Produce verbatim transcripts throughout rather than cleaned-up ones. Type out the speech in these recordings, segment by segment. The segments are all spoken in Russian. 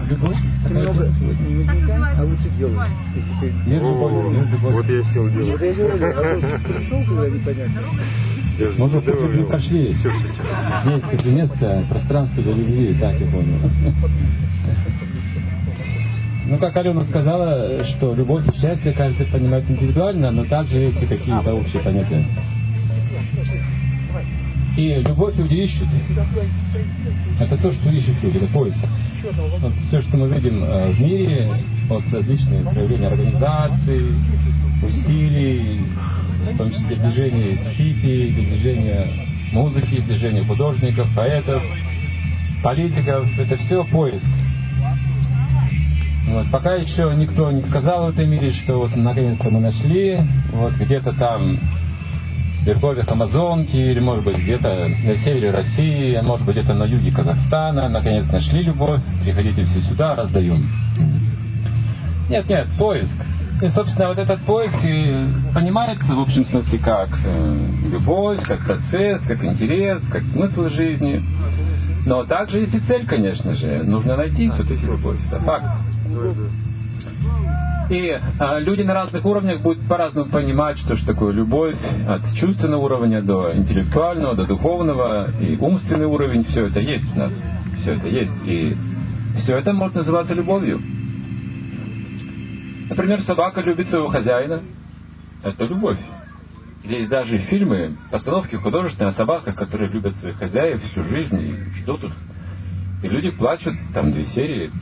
любовь. Немного не вникай, а лучше делай. Мир, любовь, мир, любовь. Вот я сел делать. Вот я говорю, а то пришел туда непонятно. Мы же путь любви прошли. Все, все, все. Здесь это место, пространство для любви, так я понял. Ну, как Алена сказала, что любовь и счастье каждый понимает индивидуально, но также есть и какие-то общие понятия. И любовь люди ищут. Это то, что ищут люди, это поиск. Вот все, что мы видим в мире, от различных проявлений организаций, усилий, в том числе движений хиппи, движения музыки, движения художников, поэтов, политиков, это все поиск. Вот, пока еще никто не сказал в этом мире, что вот наконец-то мы нашли, вот где-то там в верховьях Амазонки, или может быть где-то на севере России, а может быть где-то на юге Казахстана, наконец нашли любовь, приходите все сюда, раздаем. Нет, нет, поиск. И, собственно, вот этот поиск и понимается в общем смысле как э, любовь, как процесс, как интерес, как смысл жизни. Но также есть и цель, конечно же. Нужно найти все-таки любовь. Это факт. И а, люди на разных уровнях будут по-разному понимать, что же такое любовь, от чувственного уровня до интеллектуального, до духовного, и умственный уровень, все это есть у нас. Все это есть. И все это может называться любовью. Например, собака любит своего хозяина. Это любовь. Есть даже фильмы, постановки художественные о собаках, которые любят своих хозяев всю жизнь и ждут их. И люди плачут, там две серии.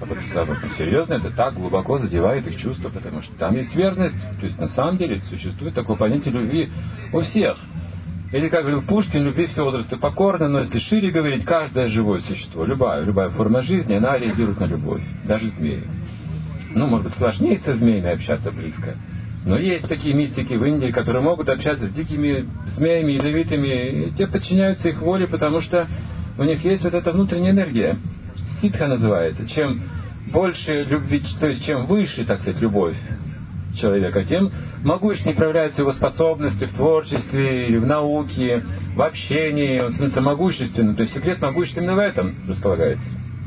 Серьезно, это так глубоко задевает их чувства, потому что там есть верность. То есть на самом деле существует такое понятие любви у всех. Или, как говорил Пушкин, любви все возрасты покорны, но если шире говорить, каждое живое существо, любая, любая форма жизни, она реагирует на любовь, даже змеи. Ну, может быть, сложнее со змеями общаться близко. Но есть такие мистики в Индии, которые могут общаться с дикими змеями, ядовитыми, и те подчиняются их воле, потому что у них есть вот эта внутренняя энергия. Ситха называется. Чем больше любви, то есть чем выше, так сказать, любовь человека, тем могущественнее проявляются его способности в творчестве, или в науке, в общении, он становится могущественным. То есть секрет могущества именно в этом располагается.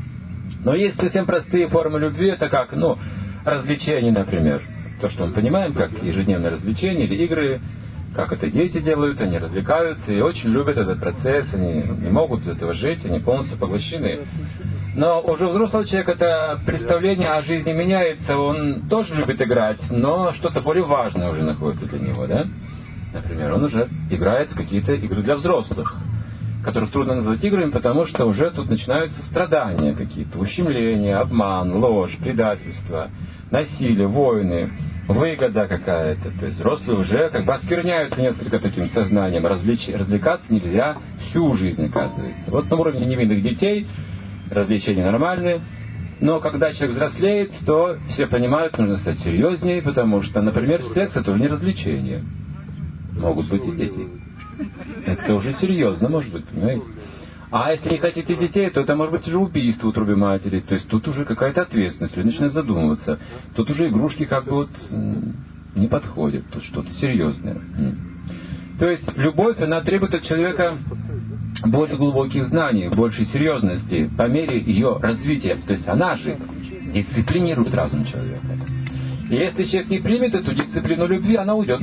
Но есть совсем простые формы любви, это как, ну, развлечения, например. То, что мы понимаем, как ежедневное развлечение или игры, как это дети делают, они развлекаются и очень любят этот процесс, они не могут без этого жить, они полностью поглощены. Но уже у взрослого человека это представление о жизни меняется, он тоже любит играть, но что-то более важное уже находится для него, да? Например, он уже играет в какие-то игры для взрослых, которых трудно назвать играми, потому что уже тут начинаются страдания какие-то, ущемления, обман, ложь, предательство, насилие, войны, выгода какая-то. То есть взрослые уже как бы оскверняются несколько таким сознанием. Развлеч... Развлекаться нельзя всю жизнь, оказывается. Вот на уровне невинных детей развлечения нормальные. Но когда человек взрослеет, то все понимают, нужно стать серьезнее, потому что, например, секс — это уже не развлечение. Могут быть и дети. Это уже серьезно, может быть, понимаете? А если не хотите детей, то это может быть уже убийство в утробе матери. То есть тут уже какая-то ответственность, люди начинают задумываться. Тут уже игрушки как бы вот не подходят, тут что-то серьезное. То есть любовь, она требует от человека более глубоких знаний, большей серьезности по мере ее развития. То есть она же дисциплинирует разум человека. И если человек не примет эту дисциплину любви, она уйдет.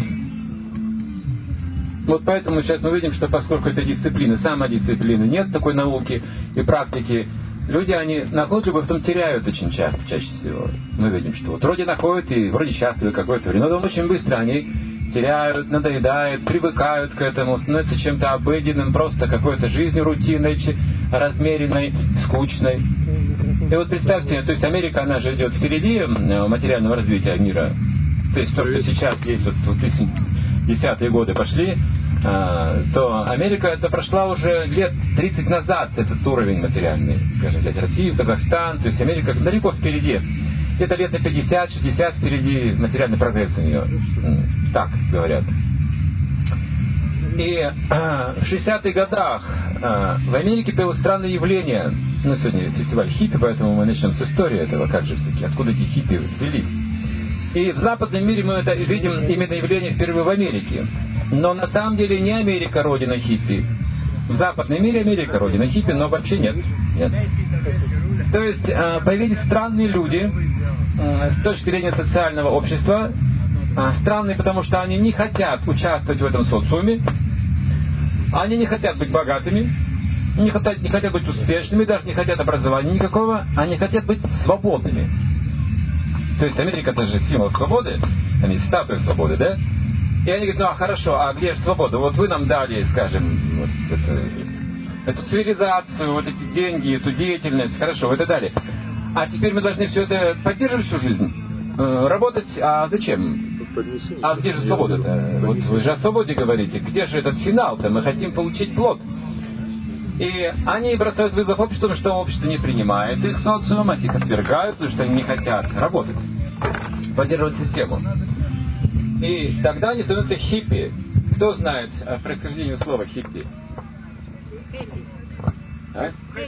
Вот поэтому сейчас мы видим, что поскольку это дисциплина, самодисциплины, нет такой науки и практики, люди, они находят любовь, потом теряют очень часто, чаще всего. Мы видим, что вот вроде находят и вроде счастливы какое-то время, но потом очень быстро они теряют, надоедают, привыкают к этому, становятся чем-то обыденным, просто какой-то жизнью рутинной, размеренной, скучной. И вот представьте, то есть Америка, она же идет впереди материального развития мира. То есть то, что сейчас есть, вот в десятые годы пошли, то Америка это прошла уже лет тридцать назад, этот уровень материальный. Скажем, взять Россию, Казахстан, то есть Америка далеко впереди. Где-то лет на пятьдесят-шестьдесят впереди материальный прогресс у нее. Так говорят. И в шестидесятых годах в Америке появилось странное явление. Ну, сегодня фестиваль хиппи, поэтому мы начнем с истории этого, как же все-таки, откуда эти хиппи взялись. И в западном мире мы это видим именно явление впервые в Америке. Но на самом деле не Америка родина хиппи. В западном мире Америка родина хиппи, но вообще нет. Нет. То есть появились странные люди с точки зрения социального общества. Странные, потому что они не хотят участвовать в этом социуме, они не хотят быть богатыми, не хотят, не хотят быть успешными, даже не хотят образования никакого, они хотят быть свободными. То есть Америка — это же символ свободы, они статуя свободы, да? И они говорят: ну а хорошо, а где же свобода? Вот вы нам дали, скажем, вот это, эту цивилизацию, вот эти деньги, эту деятельность, хорошо, вы это дали. А теперь мы должны все это поддерживать всю жизнь, э, работать, а зачем? А где же свобода-то? Вот вы же о свободе говорите, где же этот финал-то? Мы хотим получить плод. И они бросают вызов обществу, что общество не принимает их социум, они их отвергают, потому что они не хотят работать, поддерживать систему. И тогда они становятся хиппи. Кто знает о происхождении слова хиппи? А?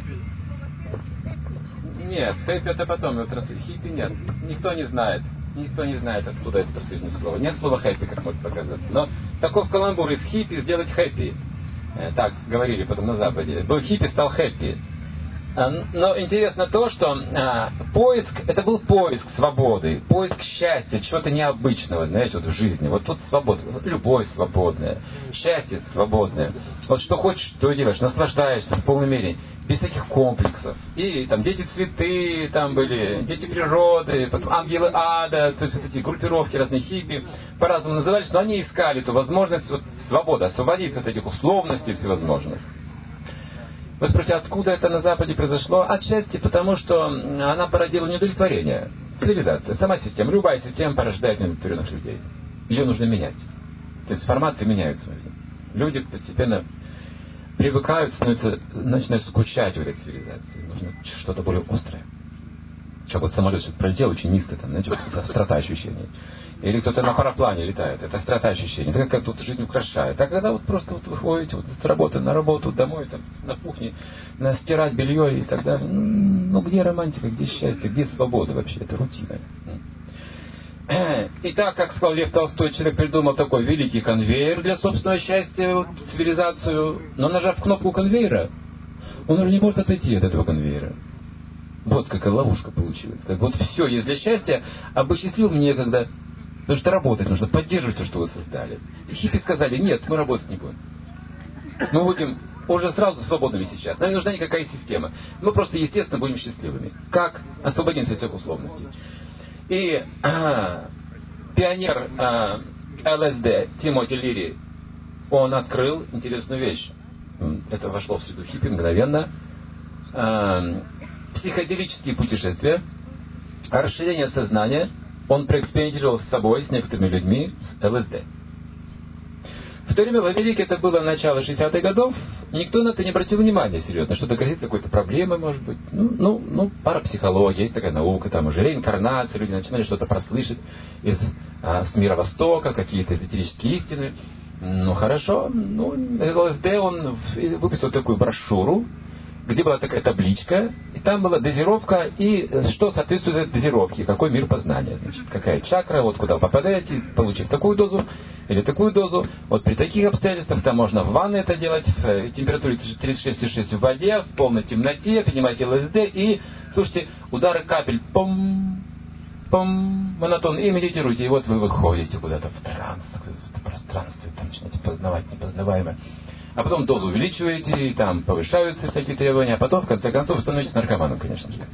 Нет, хэппи это потом, это хиппи нет. Никто не знает. Никто не знает, откуда это происхождение слова. Нет слова хэппи, как может показаться. Но таков каламбур: из хиппи сделать хэппи. Так говорили потом на Западе. Был хиппи, стал хэппи. Но интересно то, что а, поиск, это был поиск свободы, поиск счастья, чего-то необычного, знаете, вот в жизни. Вот тут свобода, любовь свободная, счастье свободное. Вот что хочешь, то и делаешь, наслаждаешься в полной мере, без всяких комплексов. И там дети цветы, там были дети природы, потом ангелы ада, то есть вот эти группировки разные хиппи, по-разному назывались, но они искали эту возможность, вот, свободы, освободиться от этих условностей всевозможных. Вы спросите, откуда это на Западе произошло? Отчасти потому, что она породила неудовлетворение. Цивилизация, сама система, любая система порождает неудовлетворенных людей. Ее нужно менять. То есть форматы меняются. Люди постепенно привыкают, становятся, начинают скучать в этой цивилизации. Нужно что-то более острое. Как вот самолет что-то пролетел очень низко, там, знаете, вот это острота ощущений. Или кто-то на параплане летает, это острота ощущений. Это как, как тут жизнь украшает. А когда вот просто вот вы ходите вот с работы на работу, домой, там, на кухне, на стирать белье и так далее. Ну где романтика, где счастье, где свобода вообще? Это рутина. И так, как сказал Лев Толстой, человек придумал такой великий конвейер для собственного счастья, вот, цивилизацию. Но нажав кнопку конвейера, он уже не может отойти от этого конвейера. Вот какая ловушка получилась. Как вот все есть для счастья, а быть счастливым некогда. Потому что работать нужно, поддерживать то, что вы создали. И хиппи сказали: нет, мы работать не будем. Мы будем уже сразу свободными сейчас. Нам не нужна никакая система. Мы просто, естественно, будем счастливыми. Как? Освободимся от всех условностей. И а, пионер а, ЛСД Тимоти Лири, он открыл интересную вещь. Это вошло в среду хиппи мгновенно. А, психоделические путешествия, расширение сознания. Он проэкспериментировал с собой, с некоторыми людьми, с ЛСД. В то время в Америке, это было начало шестидесятых годов, никто на это не обратил внимания серьезно, что докатиться какой-то проблемой, может быть. Ну, ну, ну, парапсихология, есть такая наука, там уже реинкарнация, люди начинали что-то прослышать из а, с мира Востока, какие-то эзотерические истины. Ну, хорошо. Ну, ЛСД, он выпустил такую брошюру, где была такая табличка, и там была дозировка, и что соответствует этой дозировке, какой мир познания, значит, какая чакра, вот куда вы попадаете, получив такую дозу или такую дозу, вот при таких обстоятельствах там можно в ванной это делать, в температуре тридцать шесть и шесть в воде, в полной темноте, принимайте ЛСД и, слушайте, удары капель, пом, пом, монотон, и медитируйте, и вот вы выходите куда-то в транс, в пространстве, там начинаете познавать непознаваемое. А потом дозу увеличиваете, и там повышаются всякие требования, а потом, в конце концов, вы становитесь наркоманом, конечно же.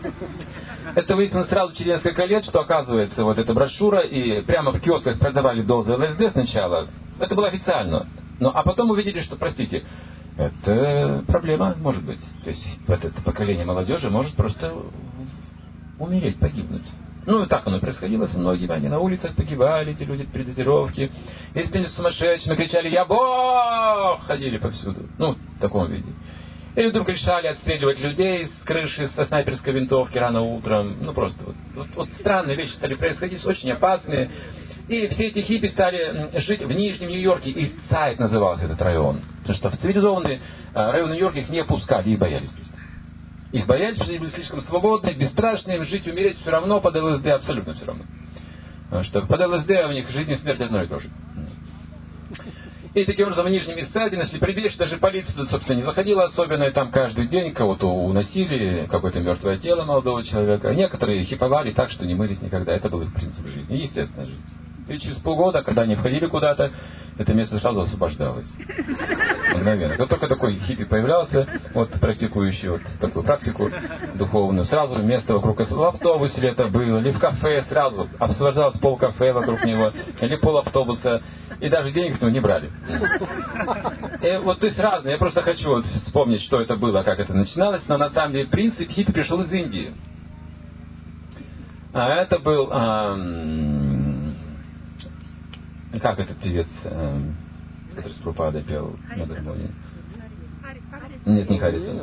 Это выяснилось сразу через несколько лет, что, оказывается, вот эта брошюра, и прямо в киосках продавали дозы ЛСД сначала. Это было официально. Но, а потом увидели, что, простите, это проблема, может быть. То есть, вот это поколение молодежи может просто умереть, погибнуть. Ну, и так оно и происходило с многими. Они на улицах погибали, эти люди при дозировке. Если были сумасшедшими, кричали: «Я Бог!» Ходили повсюду. Ну, в таком виде. Или вдруг решали отстреливать людей с крыши со снайперской винтовки рано утром. Ну, просто вот, вот, вот странные вещи стали происходить, очень опасные. И все эти хиппи стали жить в Нижнем Нью-Йорке. Ист-Сайд назывался этот район. Потому что в цивилизованные районы Нью-Йорка их не пускали и боялись. Их боялись, что они были слишком свободны, бесстрашны, им жить, умереть все равно, под ЛСД абсолютно все равно. Потому что под ЛСД у них жизнь и смерть одно и то же. И таким образом в Нижнем Истаде нашли прибежище, даже полиция туда, собственно, не заходила особенно, и там каждый день кого-то уносили, какое-то мертвое тело молодого человека. Некоторые хиповали так, что не мылись никогда. Это был их принцип жизни, естественная жизнь. И через полгода, когда они входили куда-то, это место сразу освобождалось. Мгновенно. Как только такой хиппи появлялся, вот практикующий вот такую практику духовную, сразу место вокруг, в автобусе ли это было, или в кафе, сразу освобождалось полкафе вокруг него, или пол автобуса, и даже денег с него не брали. И вот, то есть разные. Я просто хочу вот вспомнить, что это было, как это начиналось, но на самом деле принцип хиппи пришел из Индии. А это был... Ам... Как этот певец, э, который с Прабхупадой пел на гармонии? Нет, не Харрисон.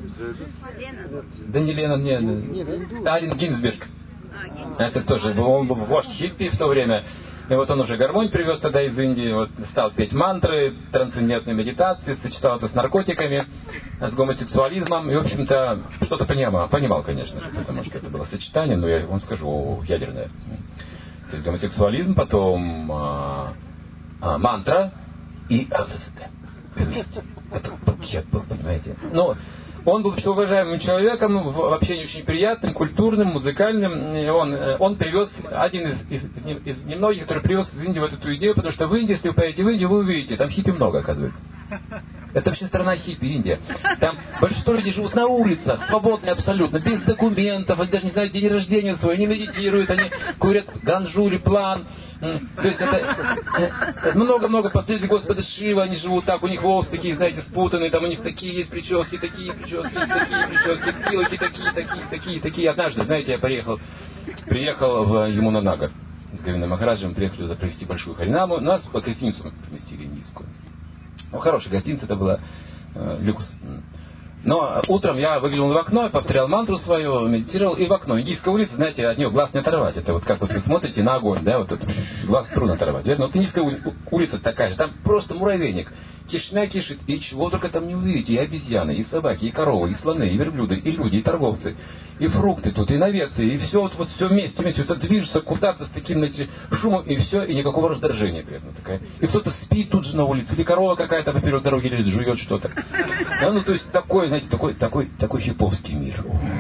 Да не Леннон, нет. Ален Гинзберг. Это тоже был, он был вождь хиппи в то время. И вот он уже гармонь привез тогда из Индии, вот стал петь мантры, трансцендентные медитации, сочетал это с наркотиками, с гомосексуализмом. И, в общем-то, что-то понимал, понимал, конечно же, потому что это было сочетание, но я вам скажу, о, ядерное. То есть гомосексуализм, потом а, а, мантра и ЛСД вместе. Это пакет был, понимаете. Но он был очень уважаемым человеком, вообще очень приятным, культурным, музыкальным. И он, он привез, один из, из, из, из немногих, который привез из Индии вот эту идею, потому что в Индии, если вы поедете в Индию, вы увидите, там хиппи много, оказывается. Это вообще страна хиппи, Индия. Там большинство людей живут на улицах, свободные абсолютно, без документов, они даже не знают день рождения свой, они медитируют, они курят ганджу или план. То есть это много-много последователей Господа Шива, они живут так, у них волосы такие, знаете, спутанные, там у них такие есть прически, такие прически, такие прически, скиллоки такие, такие, такие, такие. Однажды, знаете, я приехал, приехал в Ямунанагар с Говиндом Махараджем, приехали туда провести большую харинаму, нас по гостиницу поместили индийскую. Ну, хорошая гостиница это была, э, люкс. Но утром я выглянул в окно, повторял мантру свою, медитировал, и в окно. Индийская улица, знаете, от нее глаз не оторвать. Это вот как вот вы смотрите на огонь, да, вот это, глаз трудно оторвать. Верно? Вот индийская улица такая же, там просто муравейник. Кишмя кишит, и чего только там не увидите. И обезьяны, и собаки, и коровы, и слоны, и верблюды, и люди, и торговцы, и фрукты тут, и навесы, и все вот, вот все вместе, вместе. Вот это движется куда-то с таким, знаете, шумом, и все, и никакого раздражения при этом такая. И кто-то спит тут же на улице, или корова какая-то поперек дороги лежит, жует что-то. Да, ну, то есть такой, знаете, такой, такой, такой хиповский мир.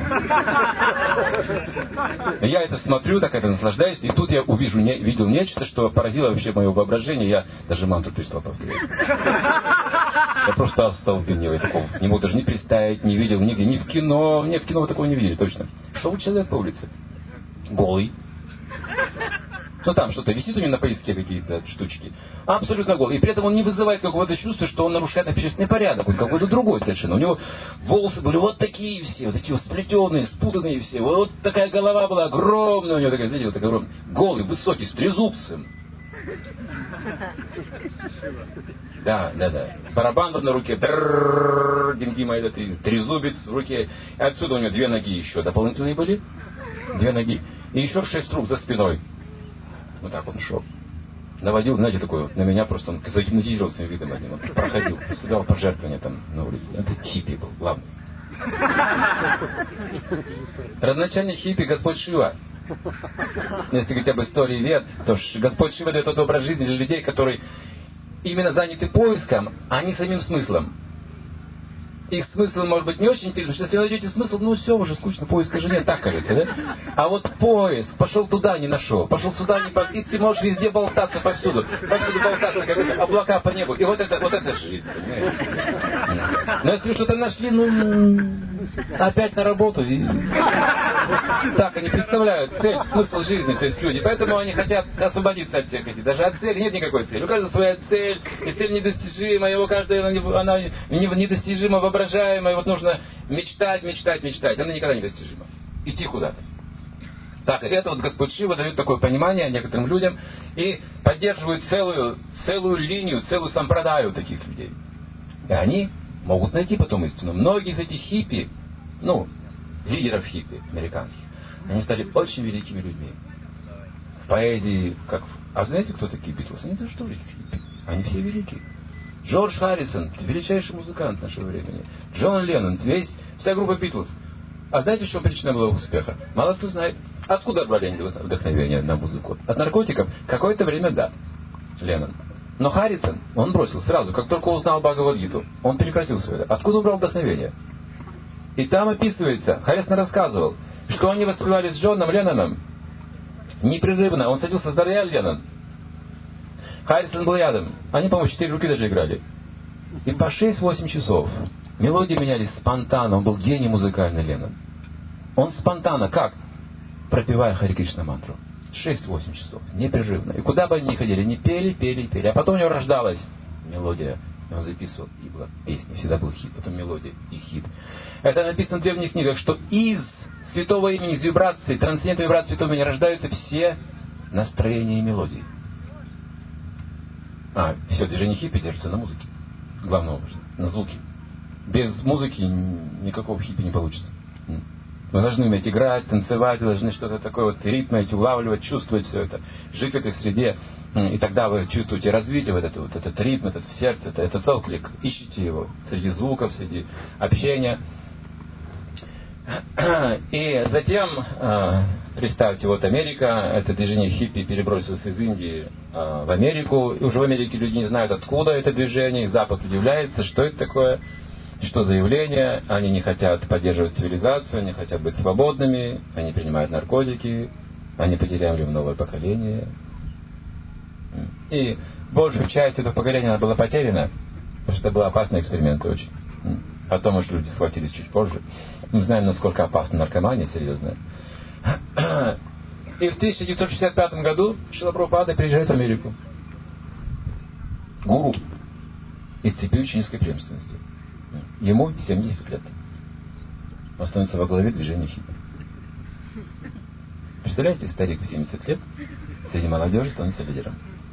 Я это смотрю, так это наслаждаюсь, и тут я увижу, не, видел нечто, что поразило вообще мое воображение, я даже мантру перестал повторять. Я просто остолбенел, я такого не мог даже не представить, не видел нигде, ни в кино, нет, в кино вы такого не видели, точно. Шел человек по улице, голый. Ну там что-то висит у него на пояске какие-то штучки. Абсолютно голый. И при этом он не вызывает какого-то чувства, что он нарушает общественный порядок. Он какой-то другой совершенно. У него волосы были вот такие все, вот такие вот сплетенные, спутанные все. Вот такая голова была огромная у него, такая, знаете, вот такая огромная. Голый, высокий, с трезубцем. Да, да, да. Барабан на руке. Дингима этот трезубец в руке. И отсюда у него две ноги еще дополнительные были. Две ноги. И еще шесть рук за спиной. Вот так он шел. Наводил, знаете, такой вот на меня просто, он загипнотизировал своим видом одним. Он проходил, собирал пожертвования там на улице. Это хиппи был, главный. Родоначальник хиппи Господь Шива. Если говорить об истории вед, то Господь Шива дает тот образ жизни для людей, которые именно заняты поиском, а не самим смыслом. Их смысл может быть не очень интересный, потому что если найдете смысл, ну все, уже скучно, поиска же нет, так кажется, да? А вот поиск, пошел туда, не нашел, пошел сюда, не пошел, и ты можешь везде болтаться повсюду, повсюду болтаться, как это, облака по небу, и вот это, вот это жизнь, понимаешь? Но если что-то нашли, ну, опять на работу, и так они представляют цель, смысл жизни, то есть люди, поэтому они хотят освободиться от всех этих, даже от цели нет никакой цели, у каждого своя цель, и цель недостижима, его каждая, она недостижима, воображаемая, вот нужно мечтать, мечтать, мечтать, она никогда не достижима, идти куда-то. Так, это вот Господь Шива дает такое понимание некоторым людям и поддерживает целую, целую линию, целую сампрадаю таких людей. И они могут найти потом истину. Многие из этих хиппи, ну, лидеров хиппи американских, они стали очень великими людьми. В поэзии, как... А знаете, кто такие Битлз? Они тоже тоже хиппи. Они все великие. Джордж Харрисон, величайший музыкант нашего времени. Джон Леннон, весь, вся группа Битлз. А знаете, что причина была успеха? Мало кто знает. Откуда брали они вдохновение на музыку? От наркотиков? Какое-то время да. Леннон. Но Харрисон, он бросил сразу, как только узнал Бхагавад-гиту, он прекратил все это. Откуда убрал вдохновение? И там описывается, Харрисон рассказывал, что они воспевали с Джоном Ленноном непрерывно. Он садился за рояль, Леннон. Харрисон был рядом. Они, по-моему, четыре руки даже играли. И по шесть-восемь часов мелодии менялись спонтанно. Он был гений музыкальный, Леннон. Он спонтанно, как? Пропевая Хари Кришна мантру. шесть-восемь часов, непрерывно. И куда бы они ни ходили, они пели, пели, пели. А потом у него рождалась мелодия. И он записывал, и была песня. Всегда был хит, потом мелодия и хит. Это написано в древних книгах, что из святого имени, из вибрации, трансцендентной вибрации святого имени рождаются все настроения и мелодии. А, все движение хиппи держится на музыке. Главное образом, на звуке. Без музыки никакого хиппи не получится. Вы должны уметь играть, танцевать, вы должны что-то такое, вот ритм эти улавливать, чувствовать все это, жить в этой среде. И тогда вы чувствуете развитие, вот, это, вот этот ритм, этот сердце, это, этот отклик. Ищите его среди звуков, среди общения. И затем, представьте, вот Америка, это движение хиппи перебросилось из Индии в Америку. И уже в Америке люди не знают, откуда это движение. И Запад удивляется, что это такое. Что за явление? Они не хотят поддерживать цивилизацию, они хотят быть свободными, они принимают наркотики, они потеряли новое поколение. И большая часть этого поколения была потеряна, потому что это был опасный эксперимент очень. Потом уж люди схватились чуть позже. Мы знаем, насколько опасна наркомания, серьезная. И в тысяча девятьсот шестьдесят пятом году Шрила Прабхупада приезжает в Америку. Гуру из цепи ученической преемственности. Ему семьдесят лет. Он становится во главе движения хиппи. Представляете, старик в семьдесят лет среди молодежи становится лидером.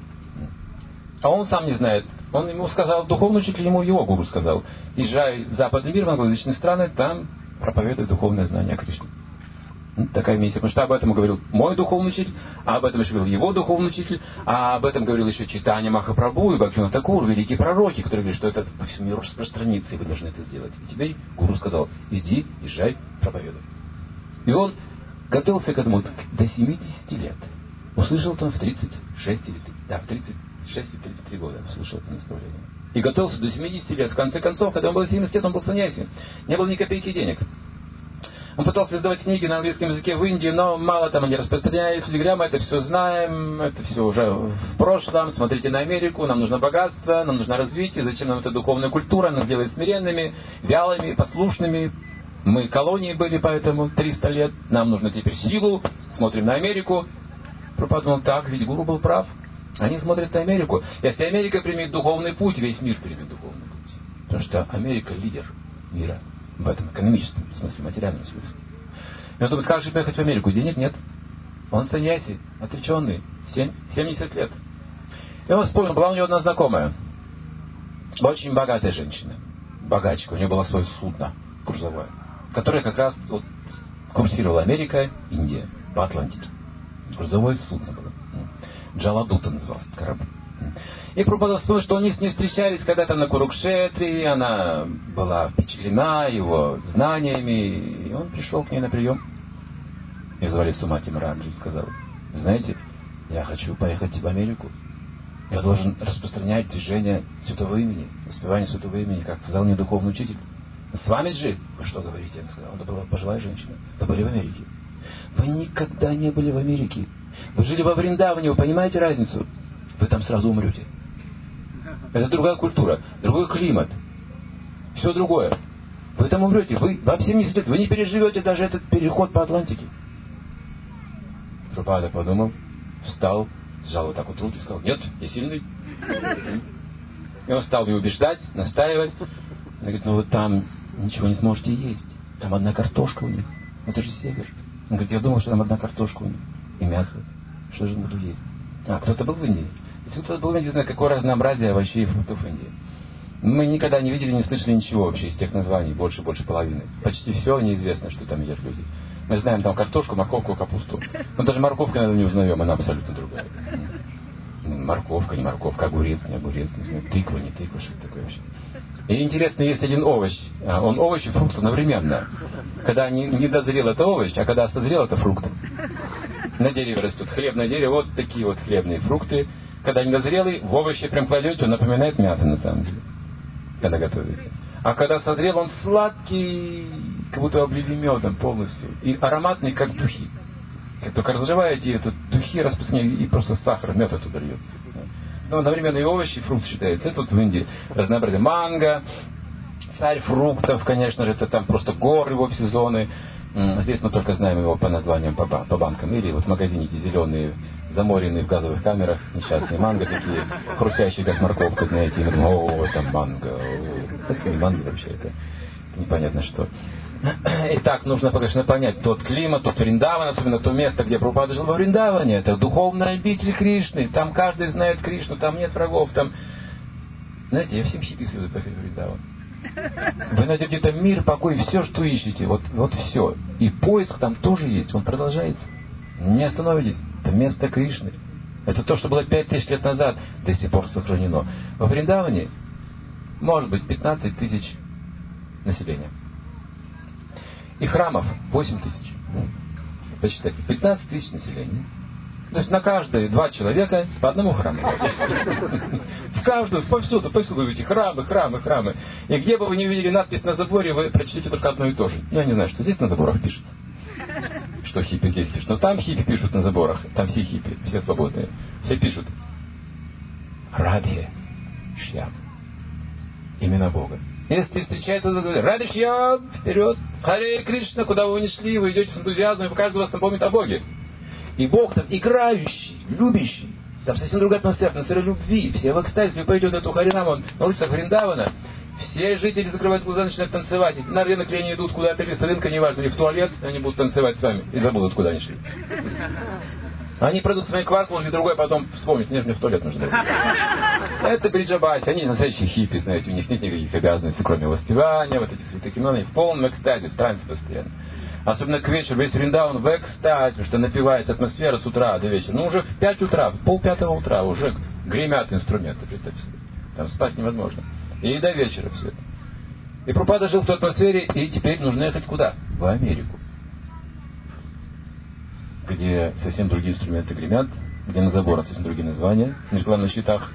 А он сам не знает. Он ему сказал, духовный учитель ему его гуру сказал: езжай в западный мир, в англоязычные страны, там проповедуй духовное знание о Кришне. Такая миссия. Потому что об этом говорил мой духовный учитель, а об этом еще говорил его духовный учитель, а об этом говорил еще Чайтанья Махапрабху и Бхактивинода Такур, великие пророки, которые говорят, что это по всему миру распространится, и вы должны это сделать. И теперь гуру сказал: иди, езжай, проповедуй. И он готовился к этому до семидесяти лет. Услышал это он в тридцать шесть или да, в тридцать шесть и тридцать три года услышал это наставление. И готовился до семидесяти лет. В конце концов, когда он был семьдесят лет, он был саньяси. Не было ни копейки денег. Он пытался издавать книги на английском языке в Индии, но мало там они распространялись. Люди говорят, мы это все знаем, это все уже в прошлом, смотрите на Америку, нам нужно богатство, нам нужно развитие, зачем нам эта духовная культура, нас делает смиренными, вялыми, послушными. Мы колонией были, поэтому триста лет, нам нужно теперь силу, смотрим на Америку. Прабхупада думал, так, ведь гуру был прав. Они смотрят на Америку. Если Америка примет духовный путь, весь мир примет духовный путь. Потому что Америка лидер мира. В этом экономическом смысле, материальном смысле. И он думает, как же поехать в Америку? Денег нет. Он саньяси, отреченный, семьдесят лет. И он вспомнил, была у него одна знакомая, очень богатая женщина, богачка, у нее было свое судно грузовое, которое как раз вот курсировала Америка, Индия, по Атлантике. Грузовое судно было. Джаладута назывался корабль. И Прабхупада вспомнил, что они с ней встречались когда-то на Курукшетре, она была впечатлена его знаниями, и он пришел к ней на прием. Ее звали Сумати Мараджи, и сказал: знаете, я хочу поехать в Америку. Я должен распространять движение святого имени, воспевание святого имени, как сказал мне духовный учитель. С вами же? Вы что говорите? Я сказал, она была пожилая женщина. Вы были в Америке. Вы никогда не были в Америке. Вы жили во Вриндаване, вы понимаете разницу? Вы там сразу умрете. Это другая культура, другой климат. Все другое. Вы там умрете. Вы, вам семьдесят лет, вы не переживете даже этот переход по Атлантике. Прабхупада подумал, встал, сжал вот так вот руки и сказал: нет, я сильный. И он стал ее убеждать, настаивать. Она говорит, ну вы там ничего не сможете есть. Там одна картошка у них. Это же север. Он говорит, я думал, что там одна картошка у них. И мясо. Что же я буду есть? А, кто-то был в Индии? Если кто-то был в Индии, знает, какое разнообразие овощей и фруктов в Индии. Мы никогда не видели, не слышали ничего вообще из тех названий. Больше, больше половины. Почти все неизвестно, что там едят люди. Мы знаем там картошку, морковку, капусту. Но даже морковку, наверное, не узнаем. Она абсолютно другая. Морковка, не морковка, огурец, не огурец. Не знаю, тыква, не тыква. Что это такое вообще? И интересно, есть один овощ. Он овощ и фрукт одновременно. Когда не, не дозрел это овощ, а когда созрел это фрукт. На дереве растут хлебное дерево. Вот такие вот хлебные фрукты. когда недозрелый, в овощи прям кладете, он напоминает мясо на самом деле, когда готовите. А когда созрел, он сладкий, как будто облили медом полностью. И ароматный, как духи. Как только разжеваете, это духи распространяются, и просто сахар, мед оттуда льется. Но одновременно и овощи, и фрукты считаются. Это тут в Индии разнообразие манго, царь фруктов, конечно же, это там просто горы его все сезоны. Здесь мы только знаем его по названиям, по, по банкам. Или вот в магазине эти зеленые, заморенные в газовых камерах, несчастные манго такие, хрустящие, как морковка, знаете. И мы думаем, о, там манго. О. Это не манго вообще, это непонятно что. Итак, нужно, конечно, понять тот климат, тот Вриндаван, особенно то место, где Прабхупада жил во Вриндаване. Это духовная обитель Кришны. Там каждый знает Кришну, там нет врагов. Там... Знаете, я всем хиппи советую поехать в Вриндаван. Вы найдете там мир, покой, все, что ищете. Вот, вот все. И поиск там тоже есть. Он продолжается. Не остановитесь. Это место Кришны. Это то, что было пять тысяч лет назад, до сих пор сохранено. Во Вриндаване может быть пятнадцать тысяч населения. И храмов восемь тысяч. Посчитайте. пятнадцать тысяч населения. То есть на каждые два человека по одному храму. В каждую, повсюду, повсюду эти храмы, храмы, храмы. И где бы вы не увидели надпись на заборе, вы прочтете только одно и то же. Я не знаю, что здесь на заборах пишется. Что хиппи здесь пишут. Но там хиппи пишут на заборах. Там все хиппи, все свободные. Все пишут. Радхе Шьям. Имена Бога. Если встречается, то говорит, Радхе Шьям, вперед. Харе Кришна, куда вы не шли, вы идете с энтузиазмом, и каждый вас напомнит о Боге. И Бог там играющий, любящий. Там совсем другая атмосфера, атмосфера любви. Все в экстазе, вы пойдете эту Харинаму на улицах Вриндавана. Все жители закрывают глаза, начинают танцевать. На рынок ли они идут куда-то, или с рынка, неважно, или в туалет, они будут танцевать с вами. И забудут, куда они шли. Они пройдут свои кварталы, или другой потом вспомнят. Нет, мне в туалет нужно. Это Бриджабаси. Они настоящие хиппи, знаете, у них нет никаких обязанностей, кроме воспевания, вот этих святых имен. Они в полном экстазе, в трансе постоянно. Особенно к вечеру, весь Вриндаван в экстазе, потому что напивается атмосфера с утра до вечера. Ну, уже в пять утра, в полпятого утра уже гремят инструменты, представьте себе. Там спать невозможно. И до вечера все это. И Прабхупада жил в той атмосфере, и теперь нужно ехать куда? В Америку. Где совсем другие инструменты гремят, где на заборах совсем другие названия, на рекламных щитах.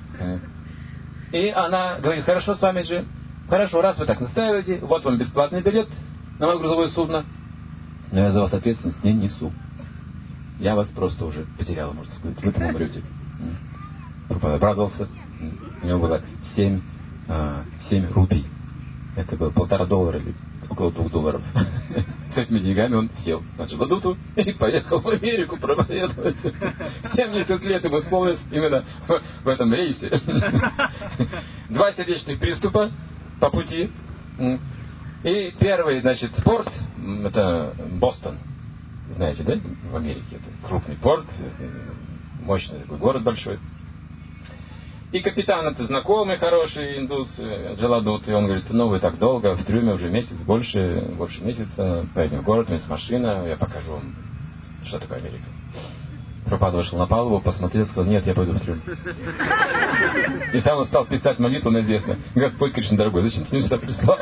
И она говорит, хорошо, с вами же, хорошо, раз вы так настаиваете, вот вам бесплатный билет на мое грузовое судно. Но я за вас ответственность не несу. Я вас просто уже потерял, можно сказать. Вы там умрете. Прабхупада обрадовался. У него было семь, семь рупий. Это было полтора доллара или около двух долларов. С этими деньгами он сел на Джавадуту и поехал в Америку проповедовать. семьдесят лет ему исполнилось именно в, в этом рейсе. Два сердечных приступа по пути. И первый, значит, порт, это Бостон, знаете, да, в Америке, это крупный порт, мощный такой город большой. И капитан это знакомый, хороший индус, Джаладут, и он говорит, ну вы так долго, в трюме уже месяц, больше, больше месяца, поедем в город, у меня есть машина, я покажу вам, что такое Америка. Прабхупада вышел на палубу, посмотрел, сказал, нет, я пойду в трюм. И там он стал писать молитву на известно. Господь Кришна, дорогой, зачем ты меня сюда прислал?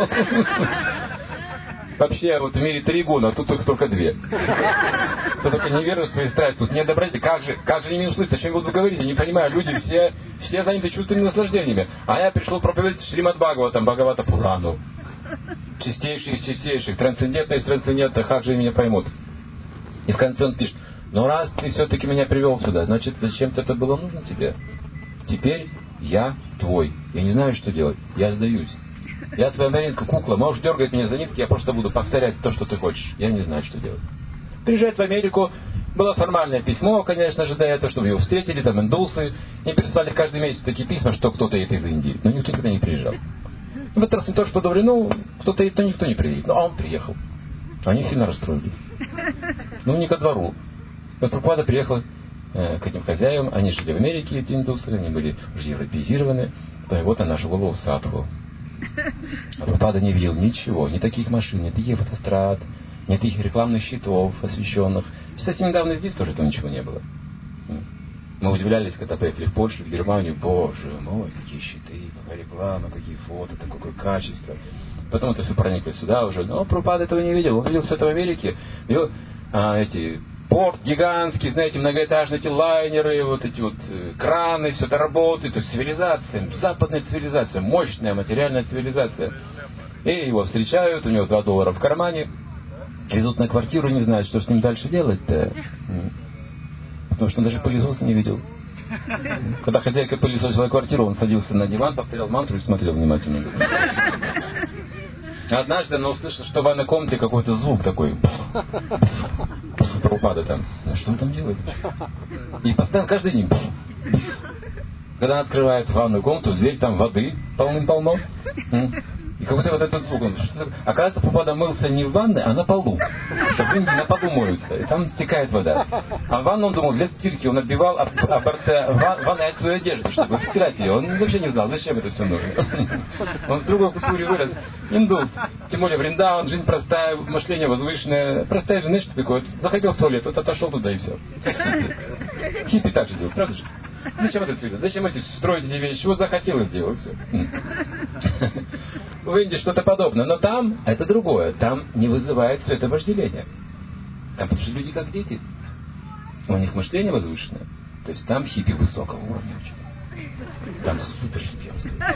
Вообще, вот в мире три гуна, а тут их только две. Кто только невежество и страсть, тут не добродетель. Как же, как же они не услышат, о чем я буду говорить? Я не понимаю, люди все, все заняты чувственными наслаждениями. А я пришел проповедовать Шримад Бхагаватам, Бхагавата Пурану. Чистейший из чистейших, трансцендентный из трансцендентных, как же они меня поймут? И в конце он пишет, но раз ты все-таки меня привел сюда, значит, зачем-то это было нужно тебе? Теперь я твой. Я не знаю, что делать. Я сдаюсь. Я твоя Маринка, кукла. Можешь дергать меня за нитки, я просто буду повторять то, что ты хочешь. Я не знаю, что делать. Приезжает в Америку. Было формальное письмо, конечно же, до этого, чтобы его встретили, там индусы. И прислали каждый месяц такие письма, что кто-то едет из Индии. Но никто никогда не приезжал. В этот раз они тоже подумали, ну, кто-то едет, то никто не приедет. Ну, а он приехал. Они сильно расстроились. Ну, не ко двору. Но Прабхупада приехал э, к этим хозяевам. Они жили в Америке, эти индусы. Они были уже европеизированы. Да и вот она жила в садху. А Прабхупада не видел ничего. Ни таких машин, ни таких фотострад, ни таких рекламных щитов освещенных. Кстати, недавно здесь тоже этого ничего не было. Мы удивлялись, когда поехали в Польшу, в Германию. Боже мой, какие щиты, какая реклама, какие фото, такое качество. Потом это все проникло сюда уже. Но Прабхупада этого не видел. Он видел все это в Америке. Видел, а, эти порт гигантский, знаете, многоэтажные эти лайнеры, вот эти вот краны, все это работает. То есть цивилизация, западная цивилизация, мощная материальная цивилизация. И его встречают, у него два доллара в кармане, везут на квартиру, не знают, что с ним дальше делать-то. Потому что он даже пылесоса не видел. Когда хозяйка пылесосила квартиру, он садился на диван, повторял мантру и смотрел внимательно. Однажды он услышал, что в ванной комнате какой-то звук такой. Прабхупада там. Что он там делает? И постоянно каждый день. Когда он открывает ванную комнату, дверь там воды полным-полно. И какой-то вот этот звук. Он, что оказывается, Прабхупада мылся не в ванной, а на полу. Чтобы люди на полу моются. И там стекает вода. А в ванну он думал, для стирки он отбивал об, об ванной от своей одежды, чтобы стирать ее. Он вообще не знал, зачем это все нужно. Он в другой культуре вырос. Индус. Тем более Вриндаван, жизнь простая, мышление возвышенное. Простая же, знаешь, что такое? Вот заходил в туалет, вот отошел туда и все. Хиппи так же делают, правда же? Зачем это цвет? Зачем эти строить эти вещи? Вот захотел и сделал, все. В Индии что-то подобное. Но там это другое. Там не вызывает все это вожделение. Там потому что люди как дети. У них мышление возвышенное. То есть там хиппи высокого уровня очень. Там супер хиппи.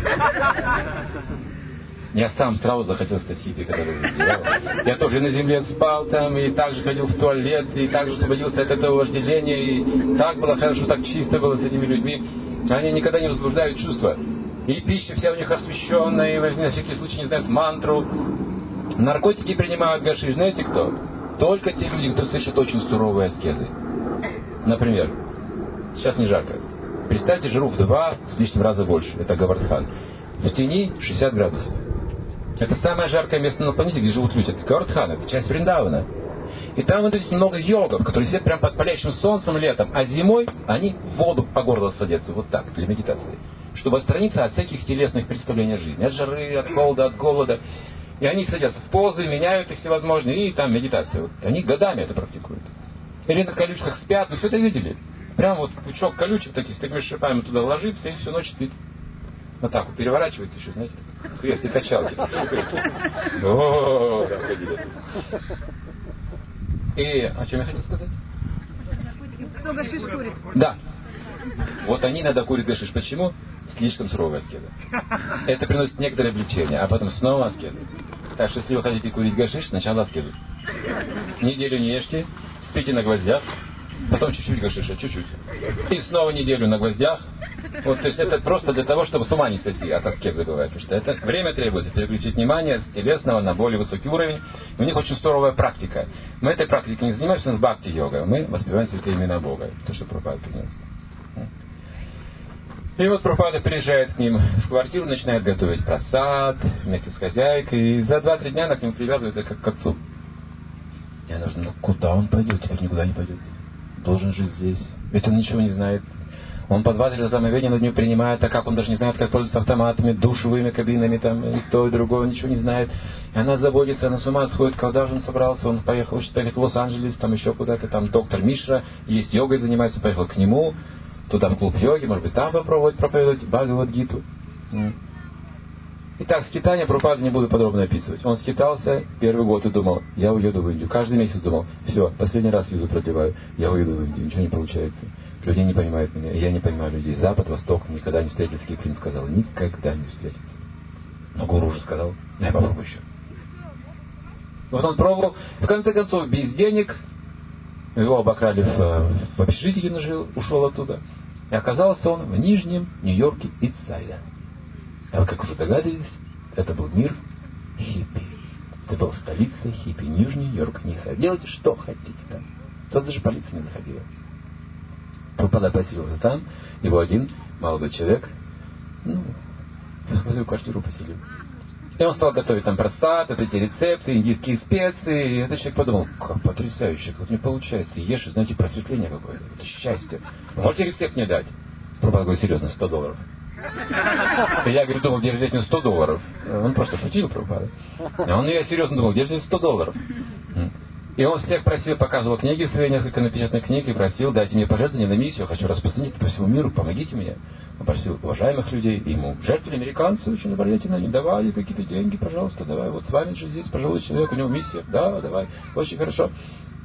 Я сам сразу захотел стать хиппи, когда я Я тоже на земле спал там, и также ходил в туалет, и также освободился от этого вожделения, и так было хорошо, так чисто было с этими людьми. Они никогда не возбуждают чувства. И пища вся у них освященная, и на всякий случай не знают мантру. Наркотики принимают гашиш. Знаете кто? Только те люди, кто совершит очень суровые аскезы. Например, сейчас не жарко. Представьте, жару в два с лишним раза больше. Это Гавардхан. В тени шестьдесят градусов. Это самое жаркое место на планете, где живут люди. Это Гавардхан, это часть Вриндавана. И там вот здесь много йогов, которые сидят прямо под палящим солнцем летом, а зимой они в воду по горло садятся. Вот так, для медитации. Чтобы отстраниться от всяких телесных представлений о жизни. От жары, от холода, от голода. И они садятся в позы, меняют их всевозможные, и там медитация. Вот они годами это практикуют. Или на колючках спят, вы все это видели? Прям вот пучок колючек таких, с такими шипами туда ложится и всю ночь спит. Вот так вот, переворачивается еще, знаете, крест и качалки. О, да, ходили. И о чем я хотел сказать? Кто гашиш курит? Да. Вот они иногда курят гашиш. Почему? Слишком суровая аскеза. Это приносит некоторое облегчение, а потом снова аскеза. Так что если вы хотите курить гашиш, сначала аскезу. Неделю не ешьте, спите на гвоздях, потом чуть-чуть гашиша, чуть-чуть. И снова неделю на гвоздях. Вот, то есть это просто для того, чтобы с ума не сойти от аскезы бывает. Потому что это время требуется переключить внимание с телесного на более высокий уровень. У них очень суровая практика. Мы этой практикой не занимаемся, у нас бхакти-йога. Мы воспеваем святые имена Бога. То, что Прабхупада принес. И вот Прабхупада приезжает к ним в квартиру, начинает готовить прасад вместе с хозяйкой. И за два-три дня она к нему привязывается как к отцу. И она говорит, ну куда он пойдет? Теперь никуда не пойдет. Должен жить здесь. Ведь он ничего не знает. Он по два-три раза мгновения на дню принимает, а как он даже не знает, как пользоваться автоматами, душевыми кабинами, там, и то, и другое, он ничего не знает. И она заботится, она с ума сходит, когда же он собрался, он поехал, поехал в Лос-Анджелес, там еще куда-то, там доктор Мишра, есть йогой занимается, поехал к нему, туда в клуб йоги, может быть, там попробовать проповедовать Бхагавад-гиту. Итак, скитание Прабхупады не буду подробно описывать. Он скитался первый год и думал, я уеду в Индию. Каждый месяц думал, все, последний раз визу продлеваю, я уеду в Индию, ничего не получается. Люди не понимают меня, я не понимаю людей. Запад, Восток, никогда не встретились. Киплинг сказал, никогда не встретятся. Но гуру уже сказал, я попробую еще. Вот он пробовал, в конце концов, без денег, его обокрали в, в общежитии, где он жил, ушел оттуда. И оказался он в Нижнем Нью-Йорке Итсайда. А вы, как уже догадывались, это был мир хиппи. Это была столица хиппи, Нижний Нью-Йорк. Делайте, что хотите там. Туда даже полиция не заходила. Прабхупада поселился там, его один молодой человек, ну, в свою квартиру поселил. И он стал готовить там прасад, вот эти рецепты, индийские специи. И этот человек подумал, как потрясающе, как не получается. Ешь, и знаете, просветление какое-то, это счастье. Вы можете рецепт мне дать? Прабхупада говорит, серьезно, сто долларов. И я, говорю, думал, где взять мне сто долларов. Он просто шутил, Прабхупада. А он, я серьезно думал, где взять сто долларов. И он всех просил, показывал книги свои, несколько напечатанных книг, и просил, дайте мне пожертвования на миссию, я хочу распространить это по всему миру, помогите мне. Он просил уважаемых людей, и ему жертвовали американцы очень добродетельно, не давали какие-то деньги, пожалуйста, давай, вот с вами же здесь пожилой человек, у него миссия, да, давай, очень хорошо.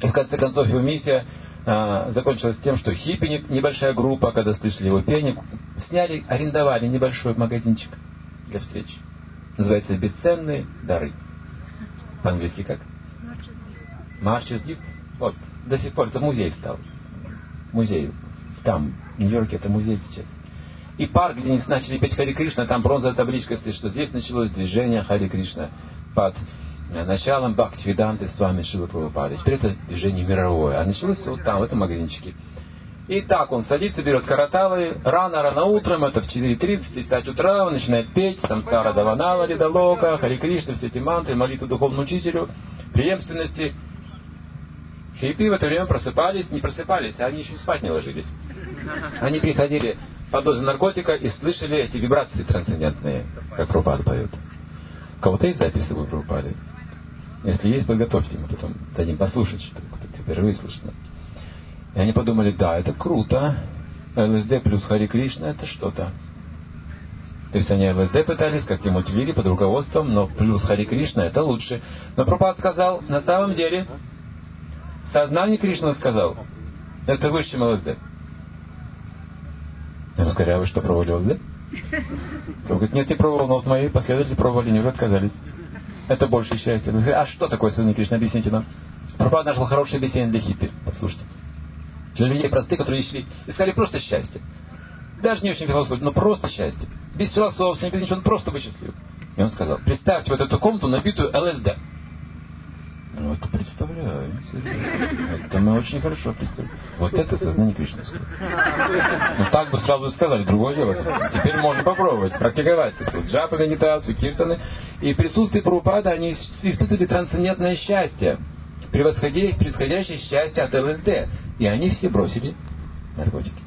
И в конце концов его миссия а, закончилась тем, что хиппи, небольшая группа, когда слышали его пение, сняли, арендовали небольшой магазинчик для встреч. Называется «Бесценные дары». По-английски как? Marches Gift. Вот, до сих пор это музей стал. Музей. Там, в Нью-Йорке, это музей сейчас. И парк, где они начали петь Хари Кришна, там бронзовая табличка стоит, что здесь началось движение Хари Кришна под началом Бхактивиданты с вами Шрилы Прабхупады. Теперь это движение мировое. А началось вот там, в этом магазинчике. И так он садится, берет караталы, рано-рано утром, это в четыре тридцать, пять утра, он начинает петь, там Сара Даванала, Лидалока, Хари Кришна, все эти мантры, молитву духовному учителю, преемственности. Хиппи в это время просыпались, не просыпались, а они еще спать не ложились. Они приходили под дозой наркотика и слышали эти вибрации трансцендентные, как Прабхупада поет. У кого-то есть записи у Прабхупады? Если есть, подготовьте, мы потом дадим послушать, что кто-то впервые слышит. И они подумали, да, это круто. ЛСД плюс Хари Кришна это что-то. То есть они ЛСД пытались, как ему утилили под руководством, но плюс Хари Кришна это лучше. Но Прабхупада сказал, на самом деле, сознание Кришны сказал, это выше, чем ЛСД. Ему сказали, а вы что, пробовали ЛСД? Он говорит, нет, не пробовал, но вот мои последователи пробовали, они уже отказались. Это большее счастье. Говорит, а что такое сознание Кришны? Объясните нам. Прабхупада нашел хорошее объяснение для хиппи. Послушайте. Для людей простых, которые шли, искали просто счастье. Даже не очень философствовать, но просто счастье. Без философии, без ничего, он просто быть счастливым. И он сказал, представьте вот эту комнату, набитую ЛСД. Ну, это представляем. Это мы очень хорошо представляем. Вот это сознание Кришны. Ну, так бы сразу сказали, другое дело. Теперь можно попробовать, практиковать. Джапы, медитацию, киртаны. И в присутствии Прабхупады они испытывали трансцендентное счастье. Превосходящее, превосходящее счастье от ЛСД. И они все бросили наркотики.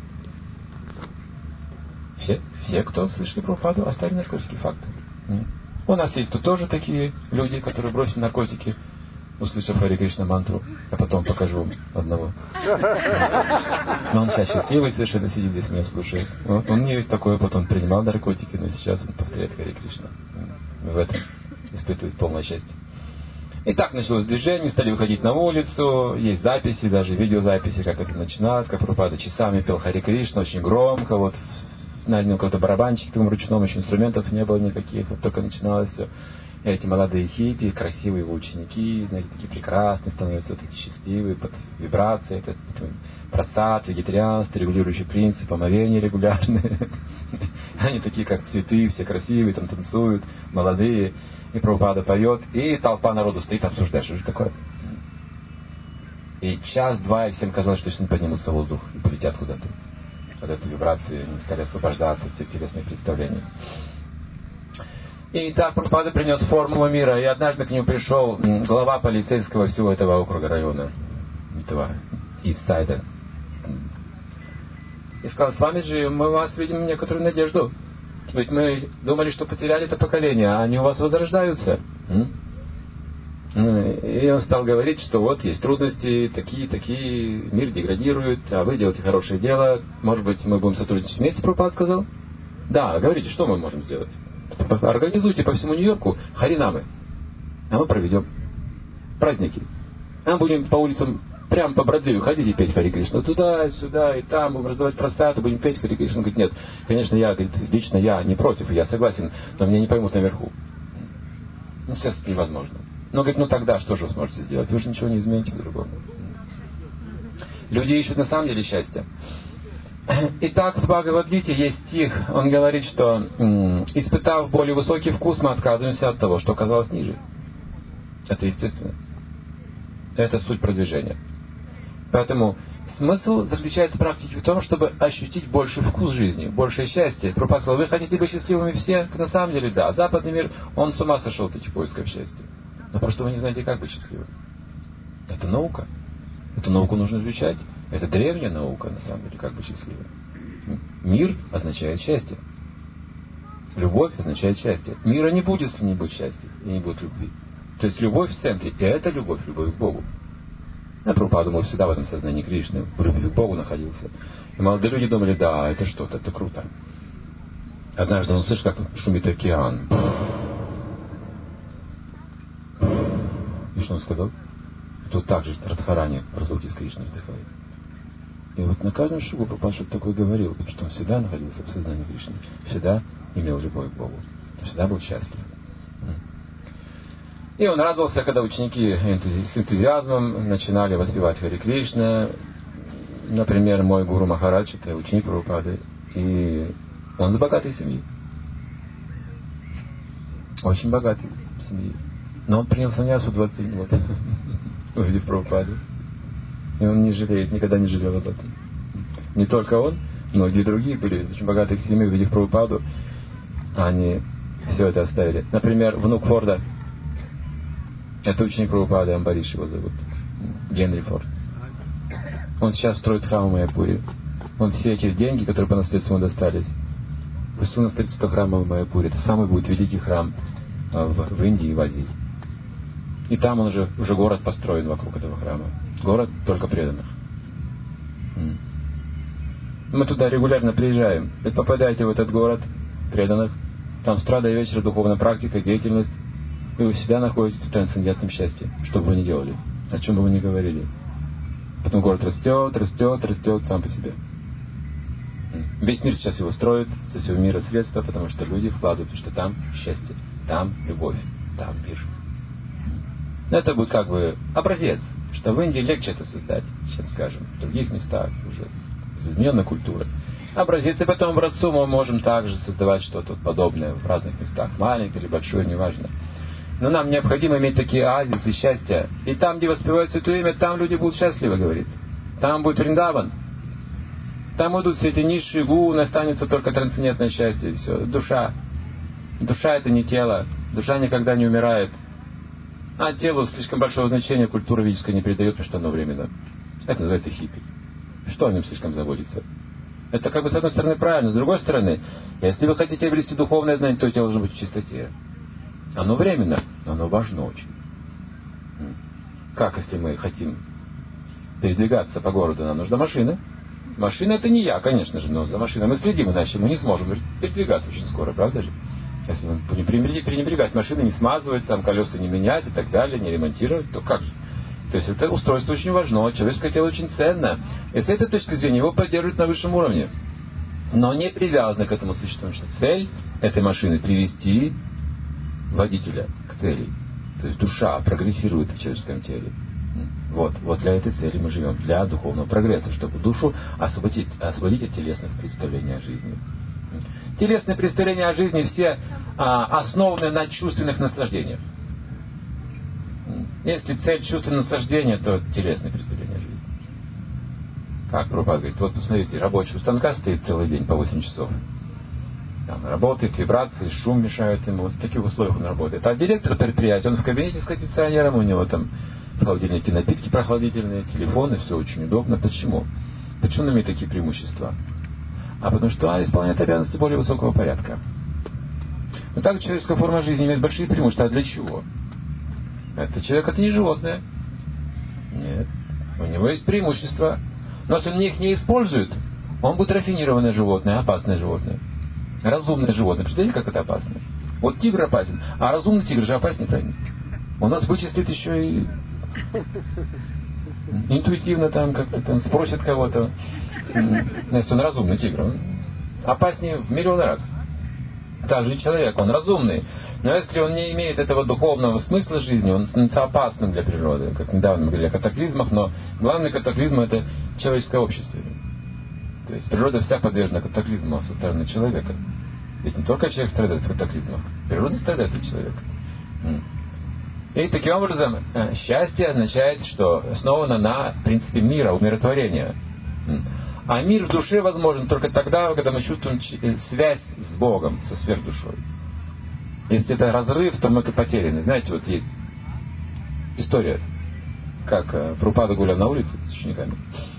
Все, все, кто слышали Прабхупаду, оставили наркотики. Факт. У нас есть тут тоже такие люди, которые бросили наркотики, услышав Хари Кришна мантру, а потом покажу одного. Но он сейчас счастливый, совершенно сидит здесь, меня слушает. Вот, он не есть такой опыт, он принимал наркотики, но сейчас он повторяет Хари Кришна. В этом испытывает полное счастье. И так началось движение, стали выходить на улицу, есть записи, даже видеозаписи, как это начиналось, как Прабхупада часами пел Хари Кришна, очень громко, вот нанял какой-то барабанчик, таком ручном, еще инструментов не было никаких, вот только начиналось все. И эти молодые хиппи, красивые его ученики, знаете, такие прекрасные, становятся вот эти счастливые, под вибрацией, это, это просад, вегетарианство, регулирующий принцип, омовение регулярные. Они такие, как цветы, все красивые, там танцуют, молодые. И Прабхупада поет, и толпа народу стоит, обсуждает, что же такое. И час-два, и всем казалось, что не поднимутся в воздух и полетят куда-то. От этой вибрации они стали освобождаться от всех телесных представлений. И так Прабхупада принес формулу мира, и однажды к нему пришел глава полицейского всего этого округа, района, этого Ист-Сайда. И сказал, с вами же мы у вас видим некоторую надежду. Ведь мы думали, что потеряли это поколение, а они у вас возрождаются. И он стал говорить, что вот есть трудности, такие, такие, мир деградирует, а вы делаете хорошее дело, может быть, мы будем сотрудничать вместе, Прабхупада сказал. Да, говорите, что мы можем сделать? Организуйте по всему Нью-Йорку харинамы, а мы проведем праздники. А мы будем по улицам, прямо по Бродвею ходить и петь Хари Кришна. Туда, сюда, и там, будем раздавать просады, будем петь Хари Кришна. Он говорит, нет, конечно, я, говорит, лично я не против, я согласен, но меня не поймут наверху. Ну, сейчас невозможно. Но, говорит, ну тогда что же вы сможете сделать? Вы же ничего не измените по-другому. Люди ищут на самом деле счастье. Итак, в Бхагавад-гите есть стих, он говорит, что испытав более высокий вкус, мы отказываемся от того, что оказалось ниже. Это естественно. Это суть продвижения. Поэтому смысл заключается в практике в том, чтобы ощутить больший вкус жизни, большее счастье. Прабхупада сказал, вы хотите быть счастливыми все? На самом деле, да. Западный мир, он с ума сошел от этих поисков счастья. Но просто вы не знаете, как быть счастливым. Это наука. Эту науку нужно изучать. Это древняя наука, на самом деле, как быть счастливым. Мир означает счастье. Любовь означает счастье. Мира не будет, если не будет счастья и не будет любви. То есть любовь в центре. И это любовь, любовь к Богу. А Прабхупада думал всегда в этом сознании Кришны, в любви к Богу находился. И молодые люди думали, да, это что-то, это круто. Однажды он слышит, как шумит океан. И что он сказал? что также Радхарани про звуки с Кришной вздыхает. И вот на каждом шагу Прабхупада что-то такое говорил, что он всегда находился в сознании Кришны, всегда имел любовь к Богу, всегда был счастлив. И он радовался, когда ученики энтузи... с энтузиазмом начинали воспевать Харе Кришна. Например, мой гуру Махарадж, это ученик Прабхупады, и он из богатой семьи. Очень богатой семьи. Но он принял саньясу в двадцать один год, увидев Прабхупаду. И он не жалеет, никогда не жалел об этом. Не только он, многие другие были из очень богатых семей, увидев Прабхупаду, они все это оставили. Например, внук Форда, это ученик Прабхупады, Амбариш его зовут, Генри Форд. Он сейчас строит храм в Майяпуре. Он все эти деньги, которые по наследству ему достались, пустил на строительство храма в Майяпуре. Это самый будет великий храм в, в Индии и в Азии. И там он уже, уже город построен вокруг этого храма. Город только преданных. Мы туда регулярно приезжаем. Вы попадаете в этот город преданных. Там с утра до вечера духовная практика, деятельность. И вы всегда находитесь в трансцендентном счастье. Что бы вы ни делали. О чем бы вы ни говорили. Потом город растет, растет, растет сам по себе. Весь мир сейчас его строит. Со всего мира средства, потому что люди вкладывают, потому что там счастье. Там любовь. Там мир. Это будет как бы образец, что в Индии легче это создать, чем, скажем, в других местах уже с измененной культурой. Образец, и потом образцу мы можем также создавать что-то подобное в разных местах, маленькое или большое, неважно. Но нам необходимо иметь такие оазисы счастья. И там, где воспевают Святое Имя, там люди будут счастливы, говорит. Там будет Вриндаван. Там идут все эти низшие гуны, останется только трансцендентное счастье, и все. Душа. Душа — это не тело. Душа никогда не умирает. А телу слишком большого значения культура ведическая не придает, потому что оно временно. Это называется хиппи. Что о нем слишком заботиться? Это как бы с одной стороны правильно, с другой стороны, если вы хотите обрести духовное знание, то тело должно быть в чистоте. Оно временно, но оно важно очень. Как, если мы хотим передвигаться по городу, нам нужна машина? Машина — это не я, конечно же, но за машиной мы следим, иначе мы не сможем передвигаться очень скоро, правда же? Если мы будем пренебрегать машины, не смазывать, там колеса не менять и так далее, не ремонтировать, то как же? То есть это устройство очень важно, человеческое тело очень ценно. И с этой точки зрения его поддерживают на высшем уровне. Но не привязано к этому существу, что цель этой машины — привести водителя к цели. То есть душа прогрессирует в человеческом теле. Вот, вот для этой цели мы живем, для духовного прогресса, чтобы душу освободить, освободить от телесных представлений о жизни. Телесные представления о жизни все а, основаны на чувственных наслаждениях. Если цель чувственного наслаждения, то телесные представления о жизни. Как Прабхупада говорит, вот посмотрите, рабочий у станка стоит целый день по восемь часов. Там работает, вибрации, шум мешает ему. Вот в таких условиях он работает. А директор предприятия, он в кабинете с кондиционером, у него там в холодильнике напитки прохладительные, телефоны, все очень удобно. Почему? Почему он имеет такие преимущества? А потому что а, исполняет обязанности более высокого порядка. Но так человеческая форма жизни имеет большие преимущества. А для чего? Это человек, это не животное. Нет. У него есть преимущества. Но если он их не использует, он будет рафинированное животное, опасное животное. Разумное животное. Представляете, как это опасно? Вот тигр опасен, а разумный тигр же опаснее, правильно? Он нас вычислит еще и интуитивно там как-то там спросит кого-то. Если он разумный тигр, он опаснее в миллион раз. Также человек, он разумный. Но если он не имеет этого духовного смысла жизни, он становится опасным для природы. Как недавно мы говорили о катаклизмах, но главный катаклизм — это человеческое общество. То есть природа вся подвержена катаклизму со стороны человека. Ведь не только человек страдает в катаклизмах, природа страдает от человека. И таким образом счастье означает, что основано на принципе мира, умиротворения. А мир в душе возможен только тогда, когда мы чувствуем связь с Богом, со сверхдушой. Если это разрыв, то мы потеряны. Знаете, вот есть история, как Прабхупада гулял на улице с учениками.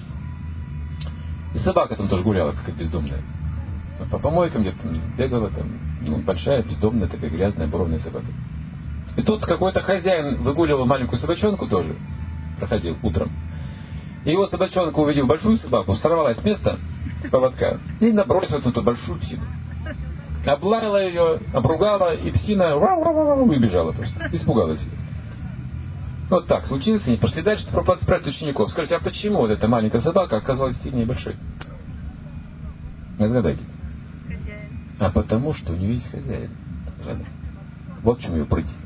И собака там тоже гуляла, как бездомная. По помойкам где-то бегала, там, ну, большая, бездомная, такая грязная, бровная собака. И тут какой-то хозяин выгуливал маленькую собачонку тоже, проходил утром. И его собачонка, увидев большую собаку, сорвалась с места, с поводка, и набросилась на эту большую псину. Облаяла ее, обругала, и псина выбежала просто, испугалась ее. Вот так случилось, они пошли дальше, Прабхупада спрашивает учеников, скажите, а почему вот эта маленькая собака оказалась сильнее большой? Не отгадайте. А потому что у нее есть хозяин. Вот в чем ее прыть.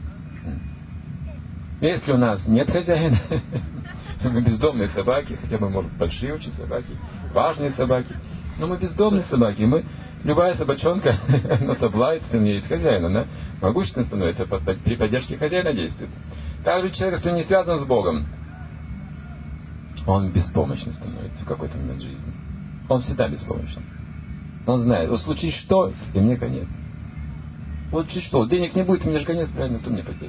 Если у нас нет хозяина, мы бездомные собаки, хотя мы, может, большие очень собаки, важные собаки, но мы бездомные собаки, мы, любая собачонка, она соблазняется, у нее есть хозяин, она могущественно становится, при поддержке хозяина действует. Также человек, если он не связан с Богом, он беспомощный становится в какой-то момент жизни. Он всегда беспомощный. Он знает, вот случись что, и мне конец. Вот чуть что, денег не будет, мне же конец, правильно, кто мне потеряет?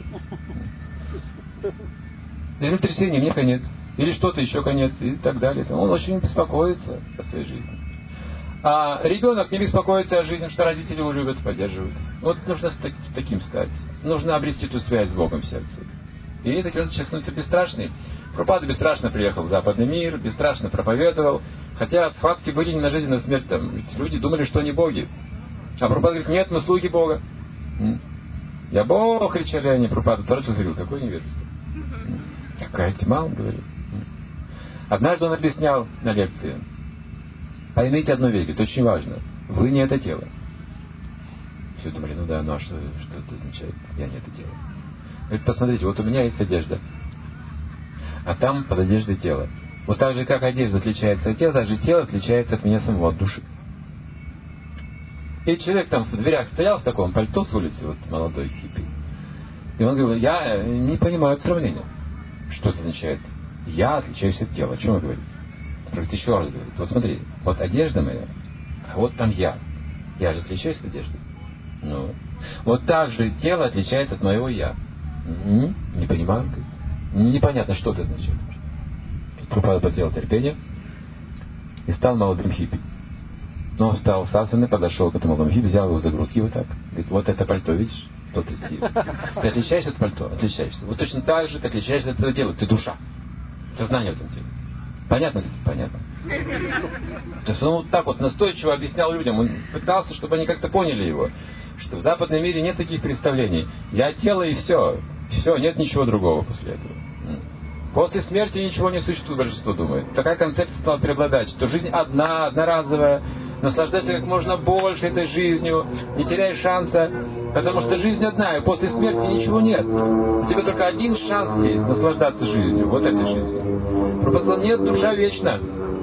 Землетрясение, мне конец. Или что-то еще конец, и так далее. Он очень беспокоится о своей жизни. А ребенок не беспокоится о жизни, что родители его любят, поддерживают. Вот нужно таким стать. Нужно обрести ту связь с Богом в сердце. И таким образом человек становится бесстрашный. Прабхупада бесстрашно приехал в западный мир, бесстрашно проповедовал. Хотя схватки были не на жизнь, а на смерть. Там. Люди думали, что они боги. А Прабхупада говорит, нет, мы слуги Бога. Я Бог, кричали они. Прабхупада тоже говорил, какое невежество. Какая тьма, он говорит. Однажды он объяснял на лекции. Поймите одну вещь, это очень важно. Вы не это тело. Все думали, ну да, ну а что, что это означает? Я не это тело. Говорит, посмотрите, вот у меня есть одежда. А там под одеждой тело. Вот так же, как одежда отличается от тела, так же тело отличается от меня самого, от души. И человек там в дверях стоял в таком пальто с улицы, вот молодой хиппи. И он говорил, я не понимаю сравнения. Что это означает? Я отличаюсь от тела. О чем вы говорите? Говорит, еще раз говорит. Вот смотри, вот одежда моя, а вот там я. Я же отличаюсь от одежды. Ну, вот так же тело отличается от моего я. М-м, не понимаю. Непонятно, что это означает. Прабхупада потерял терпение и стал молодым хиппи. Но он встал с асаны, подошел к этому молодому хиппи, взял его за грудки вот так. Говорит, вот это пальто, видишь? Ты отличаешься от пальто? Отличаешься. Вот точно так же ты отличаешься от этого тела. Ты душа. Сознание в этом теле. Понятно? Понятно. То есть он вот так вот настойчиво объяснял людям. Он пытался, чтобы они как-то поняли его. Что в западном мире нет таких представлений. Я тело и все. Все, нет ничего другого после этого. После смерти ничего не существует, большинство думает. Такая концепция стала преобладать, что жизнь одна, одноразовая. Наслаждайся как можно больше этой жизнью, не теряй шанса, потому что жизнь одна, и после смерти ничего нет. У тебя только один шанс есть наслаждаться жизнью, вот этой жизнью. Прабхупада, нет, душа вечна.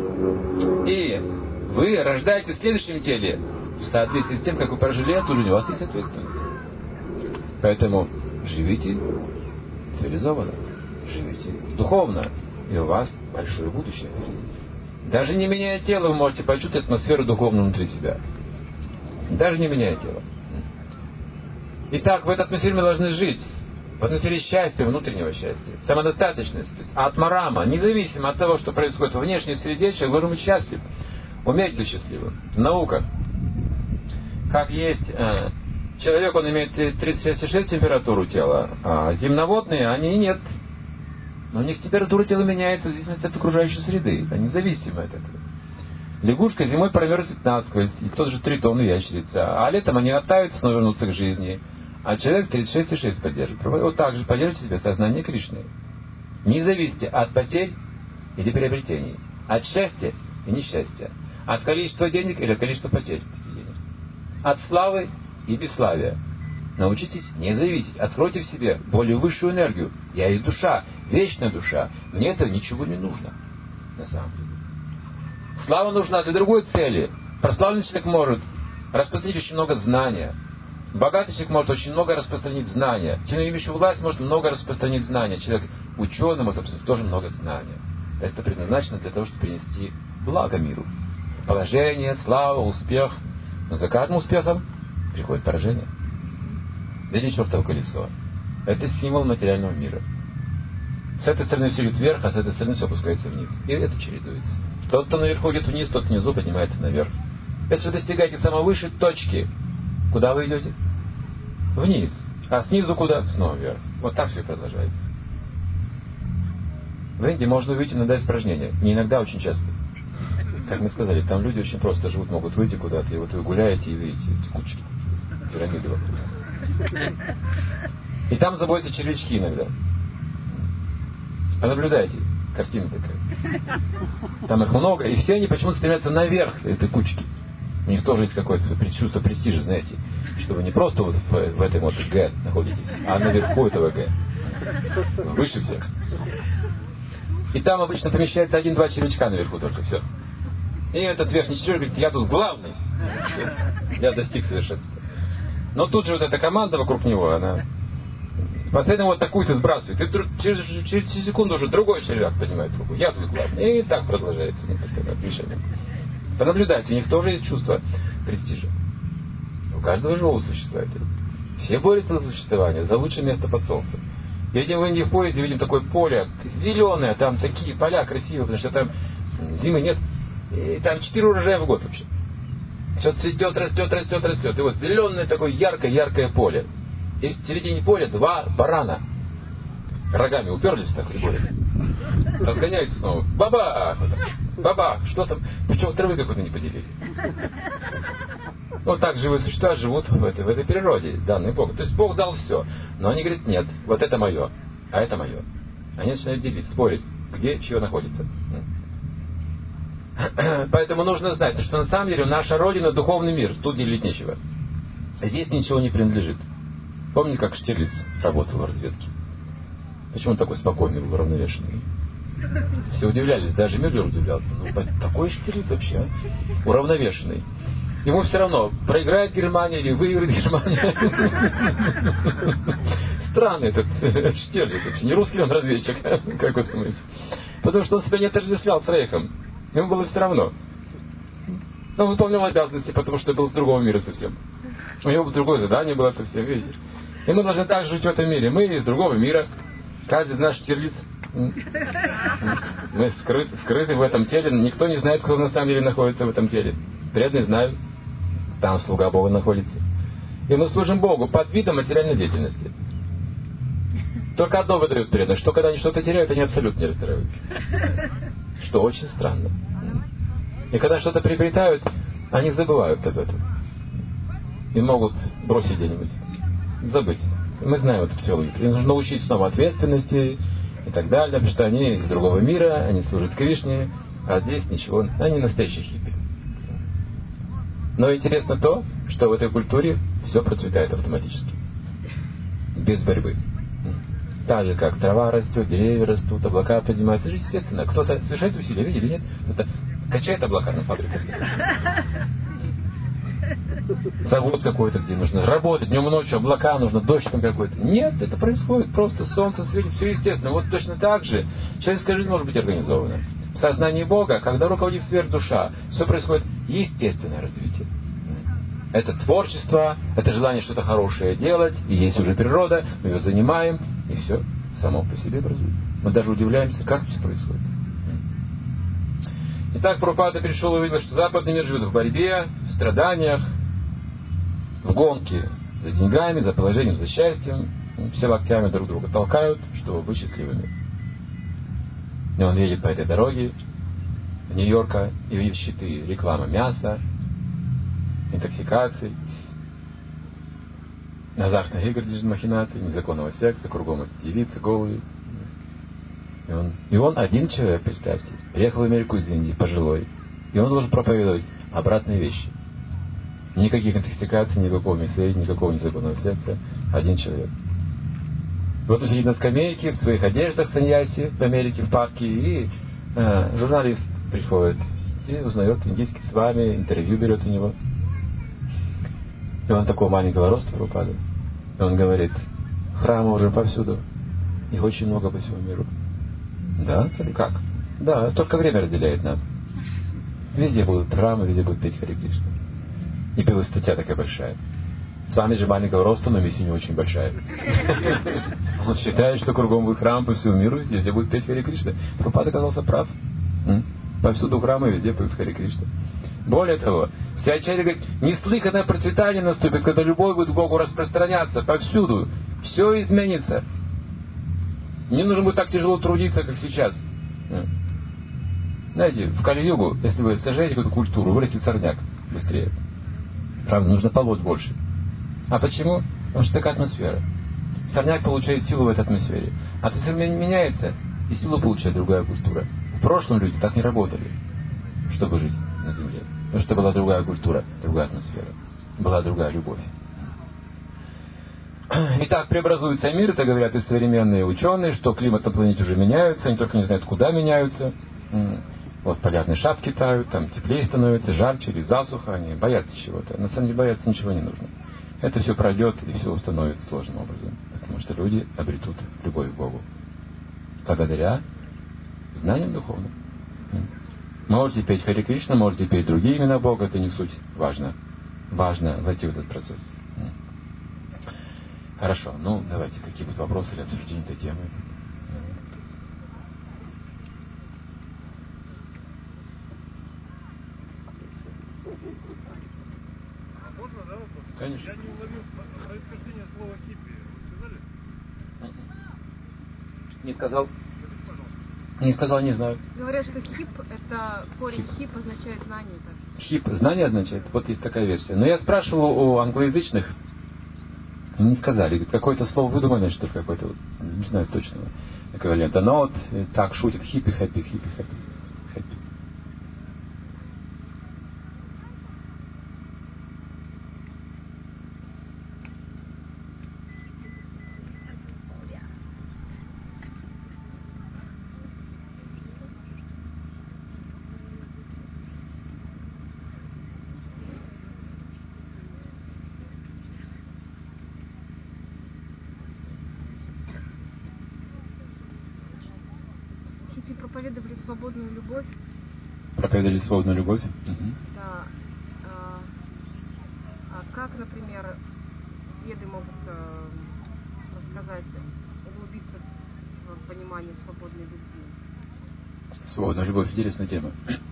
И вы рождаетесь в следующем теле, в соответствии с тем, как вы прожили эту жизнь, у вас есть ответственность. Поэтому живите цивилизованно, живите духовно, и у вас большое будущее. Даже не меняя тело, вы можете почувствовать атмосферу духовную внутри себя. Даже не меняя тело. Итак, в этой атмосфере мы должны жить. В атмосфере счастья, внутреннего счастья. Самодостаточность. Атмарама. Независимо от того, что происходит во внешней среде, человек должен быть счастлив. Уметь быть счастливым. Наука. Как есть э, человек, он имеет тридцать шесть и шесть температуру тела, а земноводные, они нет. Но у них температура тела меняется в зависимости от окружающей среды. Это независимо от этого. Лягушка зимой промерзнет насквозь, и тот же тритон ящерица. А летом они оттают, снова вернутся к жизни. А человек тридцать шесть и шесть поддерживает. Вот так же поддержите себе сознание Кришны. Не зависите от потерь или приобретений. От счастья и несчастья. От количества денег или от количества потерь денег. От славы и бесславия. Научитесь не зависеть. Откройте в себе более высшую энергию. Я есть душа, вечная душа. Мне этого ничего не нужно. На самом деле. Слава нужна для другой цели. Прославленный человек может распространить очень много знания. Богатый человек может очень много распространить знания. Человек, имеющий власть, может много распространить знания. Человек ученый может распространить тоже много знания. Это предназначено для того, чтобы принести благо миру. Положение, слава, успех. Но за каждым успехом приходит поражение. Видите чертово колесо. Это символ материального мира. С этой стороны все идет вверх, а с этой стороны все опускается вниз. И это чередуется. Тот, кто наверху идет вниз, тот внизу поднимается наверх. Если вы достигаете самой высшей точки, куда вы идете? Вниз. А снизу куда? Снова вверх. Вот так все и продолжается. В Индии можно увидеть иногда испражнения. Не иногда, очень часто. Как мы сказали, там люди очень просто живут, могут выйти куда-то, и вот вы гуляете и видите эти кучки, пирамиды вокруг. И там заводятся червячки иногда. Понаблюдайте. Картина такая. Там их много, и все они почему-то стремятся наверх этой кучки. У них тоже есть какое-то чувство престижа, знаете, что вы не просто вот в, в этой вот Г находитесь, а наверху этого Г. Выше всех. И там обычно помещается один-два червячка наверху только, все. И этот верхний червяк говорит, я тут главный. Я достиг совершенства. Но тут же вот эта команда вокруг него, она постоянно вот такую-то сбрасывает. И через, через секунду уже другой червяк поднимает руку. Я тут главный. И так продолжается. Движение. Понаблюдайте, у них тоже есть чувство престижа. У каждого живого существа это. Все борются за существование, за лучшее место под солнцем. Едем в Индии в поезде, видим такое поле зеленое, там такие поля красивые, потому что там зимы нет. И там четыре урожая в год вообще. Все цветет, растет, растет, растет. И вот зеленое такое яркое-яркое поле. И в середине поля два барана. Рогами уперлись так и борются. Разгоняются снова. Бабах! Бабах! Что там? Причем травы какой-то не поделили. Вот так живые существа живут в этой, в этой природе, данной Богом. То есть Бог дал все. Но они говорят, нет, вот это мое, а это мое. Они начинают делить, спорить, где чего находится. Поэтому нужно знать, что на самом деле наша Родина — духовный мир, тут делить нечего. Здесь ничего не принадлежит. Помните, как Штирлиц работал в разведке? Почему он такой спокойный был, уравновешенный? Все удивлялись, даже Мюллер удивлялся. Ну, такой Штирлиц вообще, а? Уравновешенный. Ему все равно, проиграет Германия или выиграет Германия. Странный этот Штирлиц вообще. Не русский он разведчик, как вы думаете? Потому что он себя не отождествлял с Рейхом. Ему было все равно. Он выполнял обязанности, потому что был с другого мира совсем. У него другое задание было совсем, видите. И мы должны так жить в этом мире. Мы из другого мира. Каждый из нас Штирлиц. Мы скрыты, скрыты в этом теле. Никто не знает, кто на самом деле находится в этом теле. Преданные знают. Там слуга Бога находится. И мы служим Богу под видом материальной деятельности. Только одно выдает преданных, что когда они что-то теряют, они абсолютно не расстраиваются. Что очень странно. И когда что-то приобретают, они забывают об этом. И могут бросить где-нибудь. Забыть. Мы знаем эту психологию. Им нужно научить снова ответственности и так далее, потому что они из другого мира, они служат Кришне, а здесь ничего. Они настоящие хиппи. Но интересно то, что в этой культуре все процветает автоматически. Без борьбы. Так же, как трава растет, деревья растут, облака поднимаются. Это же естественно. Кто-то совершает усилия, видели, нет? Кто-то качает облака на фабрике. Завод какой-то, где нужно работать днем и ночью, облака нужно, дождь там какой-то. Нет, это происходит просто. Солнце светит, все естественно. Вот точно так же человеческая жизнь может быть организована. В сознании Бога, когда руководит сверх душа, все происходит естественное развитие. Это творчество, это желание что-то хорошее делать, и есть уже природа, мы ее занимаем, и все само по себе образуется. Мы даже удивляемся, как все происходит. Итак, Прабхупада пришел и увидел, что западный мир живет в борьбе, в страданиях, в гонке за деньгами, за положением, за счастьем. Все локтями друг друга толкают, чтобы быть счастливыми. И он едет по этой дороге в Нью-Йорка и видит щиты, реклама мяса, интоксикаций, азартных игр, махинаций, незаконного секса, кругом эти девицы голые. И он, и он один человек, представьте, приехал в Америку из Индии, пожилой, и он должен проповедовать обратные вещи. Никаких интоксикаций, никакого мяса, никакого незаконного секса. Один человек. Вот он сидит на скамейке, в своих одеждах саньяси в Америке, в парке, и э, журналист приходит и узнает индийский с вами, интервью берет у него. И он такого маленького роста Прабхупада. И он говорит, храмы уже повсюду. Их очень много по всему миру. Да? Как? Да, только время разделяет нас. Везде будут храмы, везде будут петь Харе Кришна. И появилась статья такая большая. С вами же маленького роста, но миссия не очень большая. Он считает, что кругом будет храм по всему миру, везде будет петь Харе Кришна. Прабхупада оказался прав. Повсюду храмы, везде поют Харе Кришна. Более того, вся ачарья говорит, неслыханное процветание наступит, когда любовь будет к Богу распространяться повсюду. Все изменится. Не нужно будет так тяжело трудиться, как сейчас. Знаете, в Кали-югу, если вы сажаете какую-то культуру, вырастет сорняк быстрее. Правда, нужно полоть больше. А почему? Потому что такая атмосфера. Сорняк получает силу в этой атмосфере. Атмосфера меняется, и силу получает другая культура. В прошлом люди так не работали, чтобы жить на Земле. Потому что была другая культура, другая атмосфера. Была другая любовь. Итак, преобразуется мир, это говорят и современные ученые, что климат на планете уже меняется, они только не знают, куда меняются. Вот полярные шапки тают, там теплее становится, жарче или засуха, они боятся чего-то. На самом деле бояться ничего не нужно. Это все пройдет и все установится сложным образом. Потому что люди обретут любовь к Богу. Благодаря знаниям духовным. Можете петь Харе Кришна, можете петь другие имена Бога, это не суть. Важно. Важно войти в этот процесс. Хорошо, ну давайте, какие будут вопросы или обсуждения этой темы? А можно, да, вопрос? Конечно. Я не уловил происхождение слова хиппи. Вы сказали? Не сказал. Скажите, пожалуйста. Не сказал, не знаю. Говорят, что хип, это корень хип, означает знание. Так. Хип, знание означает? Вот есть такая версия. Но я спрашивал у англоязычных, не сказали. Говорит, какое-то слово выдуманное, что ли, какое-то, не знаю точного эквивалента. Но вот так шутит хиппи, хэппи, хиппи, хэппи, хэппи. Хиппи проповедовали свободную любовь. Проповедовали свободную любовь? Угу. Да. А, а как, например, веды могут а, рассказать, углубиться в понимание свободной любви? Свободная любовь, интересная тема.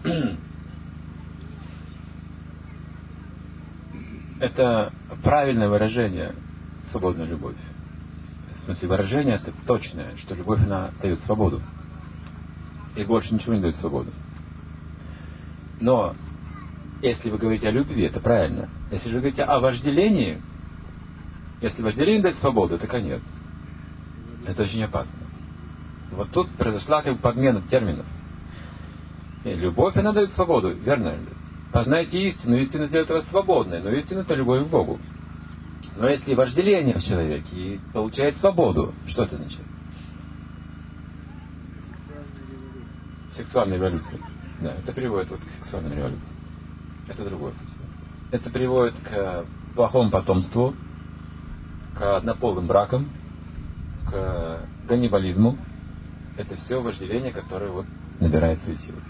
Это правильное выражение свободная любовь. В смысле, выражение это точное, что любовь, она дает свободу. И больше ничего не дает свободу. Но, если вы говорите о любви, это правильно. Если же вы говорите о вожделении, если вожделение дает свободу, это конец. Это очень опасно. Вот тут произошла как бы подмена терминов. И любовь, она дает свободу, верно? Познайте истину, истина сделает вас свободной, но истина — это любовь к Богу. Но если вожделение в человеке и получает свободу, что это значит? Сексуальная революция. Да, это приводит вот к сексуальной революции. Это другое совсем. Это приводит к плохому потомству, к однополым бракам, к ганнибализму. Это все вожделение, которое вот набирает свои силы.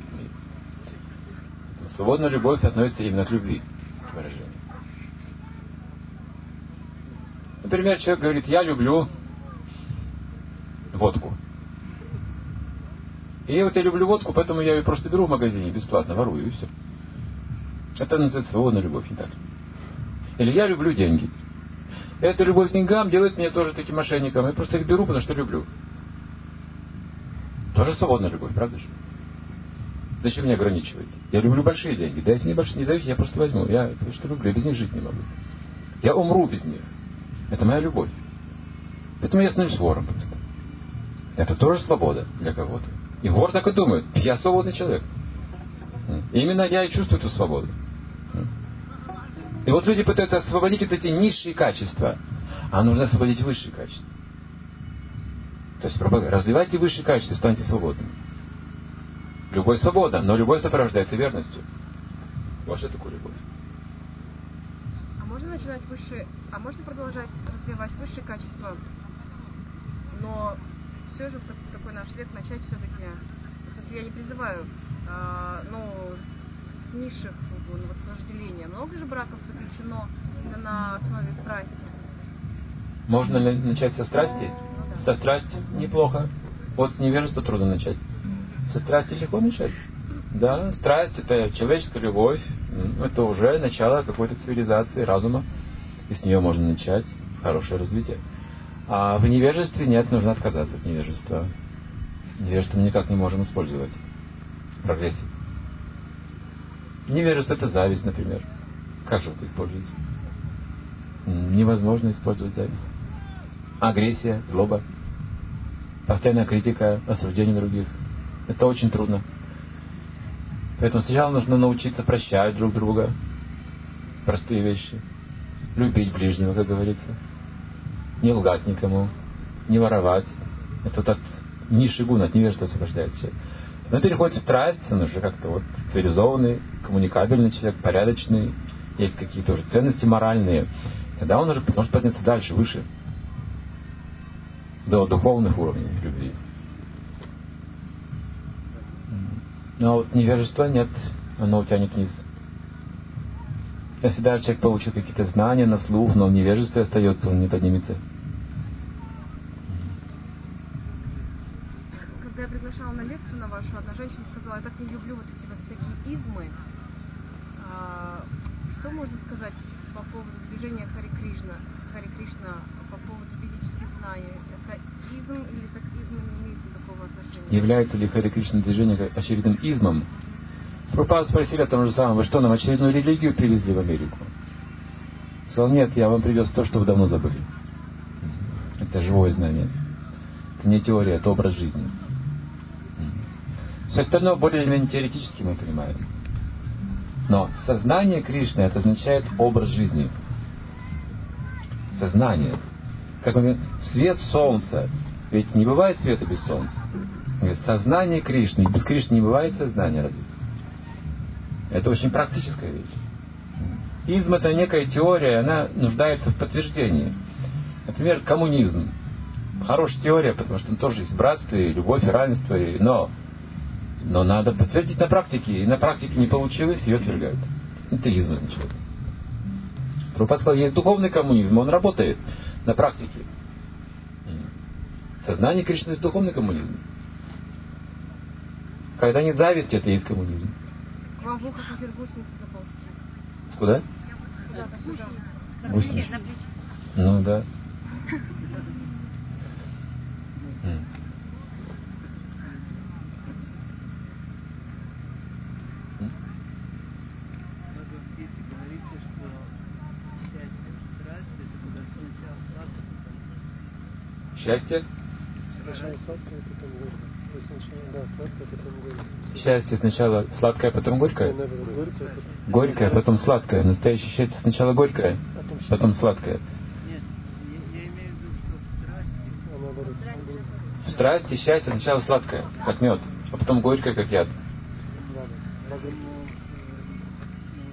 Свободная любовь относится именно к любви, к выражению. Например, человек говорит, я люблю водку. И вот я люблю водку, поэтому я ее просто беру в магазине бесплатно, ворую, и все. Это называется свободная любовь, не так ли? Или я люблю деньги. Эта любовь к деньгам делает меня тоже таким мошенником. Я просто их беру, потому что люблю. Тоже свободная любовь, правда же? Зачем меня ограничивать? Я люблю большие деньги. Дайте мне большие, не дайте, я просто возьму. Я потому что люблю, я без них жить не могу. Я умру без них. Это моя любовь. Поэтому я становлюсь вором просто. Это тоже свобода для кого-то. И вор так и думает, я свободный человек. И именно я и чувствую эту свободу. И вот люди пытаются освободить вот эти низшие качества, а нужно освободить высшие качества. То есть развивайте высшие качества, станьте свободными. Любовь свобода, но любовь сопровождается верностью. Вот что такое любовь. А можно начинать высшие, а можно продолжать развивать высшие качества, но все же в такой, в такой наш век начать все-таки, если я не призываю, а, ну, с низших, ну, вот с вожделения. Много же браков заключено именно на основе страсти. Можно ли начать со страсти? Ну, да. Со страсти неплохо. Вот с невежества трудно начать. Со страсти легко начать. Да, страсть — это человеческая любовь. Это уже начало какой-то цивилизации, разума. И с нее можно начать хорошее развитие. А в невежестве нет, нужно отказаться от невежества. Невежество мы никак не можем использовать в прогрессе. Невежество — это зависть, например. Как же вы это используете? Невозможно использовать зависть. Агрессия, злоба. постоянная критика, осуждение других. Это очень трудно. Поэтому сначала нужно научиться прощать друг друга. Простые вещи. Любить ближнего, как говорится. Не лгать никому. Не воровать. Это вот от низший гун, от невежества освобождает все. Но переходит в страсть, он уже как-то вот цивилизованный, коммуникабельный человек, порядочный. Есть какие-то уже ценности моральные. Тогда он уже может подняться дальше, выше. До духовных уровней любви. Но вот невежество нет, оно утянет вниз. Если даже человек получил какие-то знания на слух, но в невежестве остается, он не поднимется. Когда я приглашала на лекцию на вашу, одна женщина сказала: я так не люблю вот эти вот всякие измы. А, что можно сказать по поводу движения Хари Кришна, Хари Кришна, по поводу ведических знаний? Это изм или так изм не имеет никакого отношения? Является ли Хари Кришна движение очередным измом? Прабхупаду спросили о том же самом: вы что, нам очередную религию привезли в Америку? Сказал: нет, я вам привез то, что вы давно забыли. Это живое знание. Это не теория, это образ жизни. Все остальное более или менее теоретически мы понимаем. Но сознание Кришны — это означает образ жизни. Сознание. Как мы говорим, свет солнца. Ведь не бывает света без солнца. Сознание Кришны. Без Кришны не бывает сознания разве? Это очень практическая вещь. Изм — это некая теория, она нуждается в подтверждении. Например, коммунизм. Хорошая теория, потому что там тоже есть братство, и любовь, и равенство, и... но... но надо подтвердить на практике. И на практике не получилось, ее отвергают. Это изм означает. Прабхупада сказал: есть духовный коммунизм, он работает на практике. Сознание Кришны — есть духовный коммунизм. Когда нет зависти, это и есть коммунизм. К вам в ухо хотят гусеницы заползти. Куда? Куда-то сюда. Гусеницы. Ну да. М. Счастье? Сначала сладкое, потом горькое. То есть сначала, да, сладкое, потом горькое. Счастье сначала сладкое, потом горькое? Горькое, потом... Горькое, потом сладкое. Настоящее счастье сначала горькое, потом сладкое. Нет, я, я имею в виду, что в страсти... А наоборот, наоборот. В страсти счастье сначала сладкое, как мед, а потом горькое, как яд. Ладно. Поэтому, э, ну,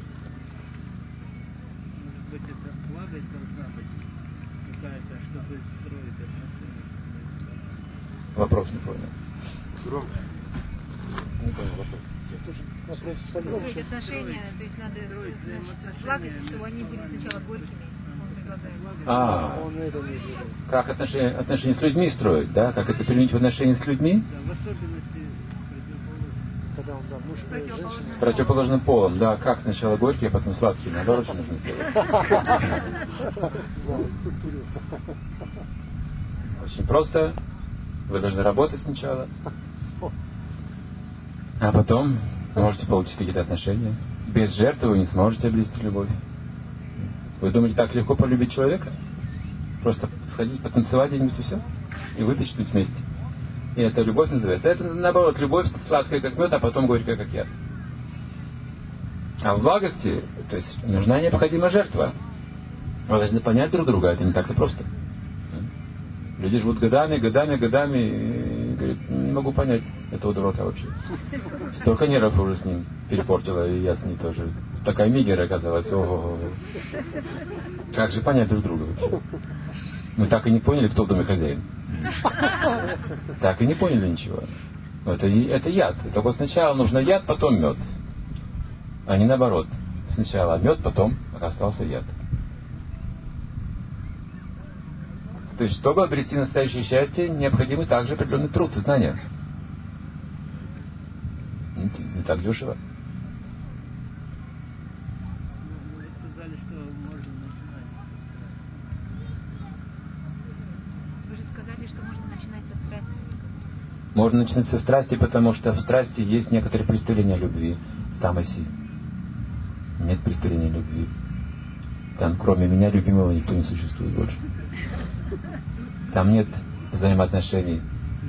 может быть, это сладость должна быть какая-то, чтобы строить отношения с человеком. Вопрос не понял. Громко. Не понял вопрос. Я тоже вопрос Строить согрел. отношения, то есть надо сладость, чтобы они были сначала горькими, он предлагает. А, Он это не делает. как отношения, отношения с людьми строить, да? Как это применить в отношении с людьми? Да, в особенности противоположность. Когда он, да, муж и женщина. С противоположным полом, да. Как сначала горький, а потом сладкий. Наоборот, что нужно сделать. Да, культурил. Очень просто. Вы должны работать сначала. А потом можете получить какие-то отношения. Без жертвы вы не сможете обрести любовь. Вы думаете, так легко полюбить человека? Просто сходить, потанцевать где-нибудь и все? И выпить что-нибудь вместе. И это любовь называется. Это наоборот, любовь сладкая как мед, а потом горькая как яд. А в благости, то есть нужна необходима жертва. Вы должны понять друг друга, это не так-то просто. Люди живут годами, годами, годами и говорят: не могу понять этого дурака вообще. Столько нервов уже с ним перепортила, и я с ней тоже. Такая мигера оказалась. Ого-го. Как же понять друг друга вообще? Мы так и не поняли, кто в доме хозяин. Так и не поняли ничего. Это, это яд. И только сначала нужно яд, потом мед. А не наоборот. Сначала мед, потом остался яд. То есть, чтобы обрести настоящее счастье, необходимы также определенный труд и знания. Не, не так дешево. Ну, вы сказали, что можно начинать со страсти. Вы же сказали, что можно начинать со страсти. Можно начинать со страсти, потому что в страсти есть некоторые представления о любви. Тамаси. Нет представления любви. Там, кроме меня, любимого никто не существует больше. Там нет взаимоотношений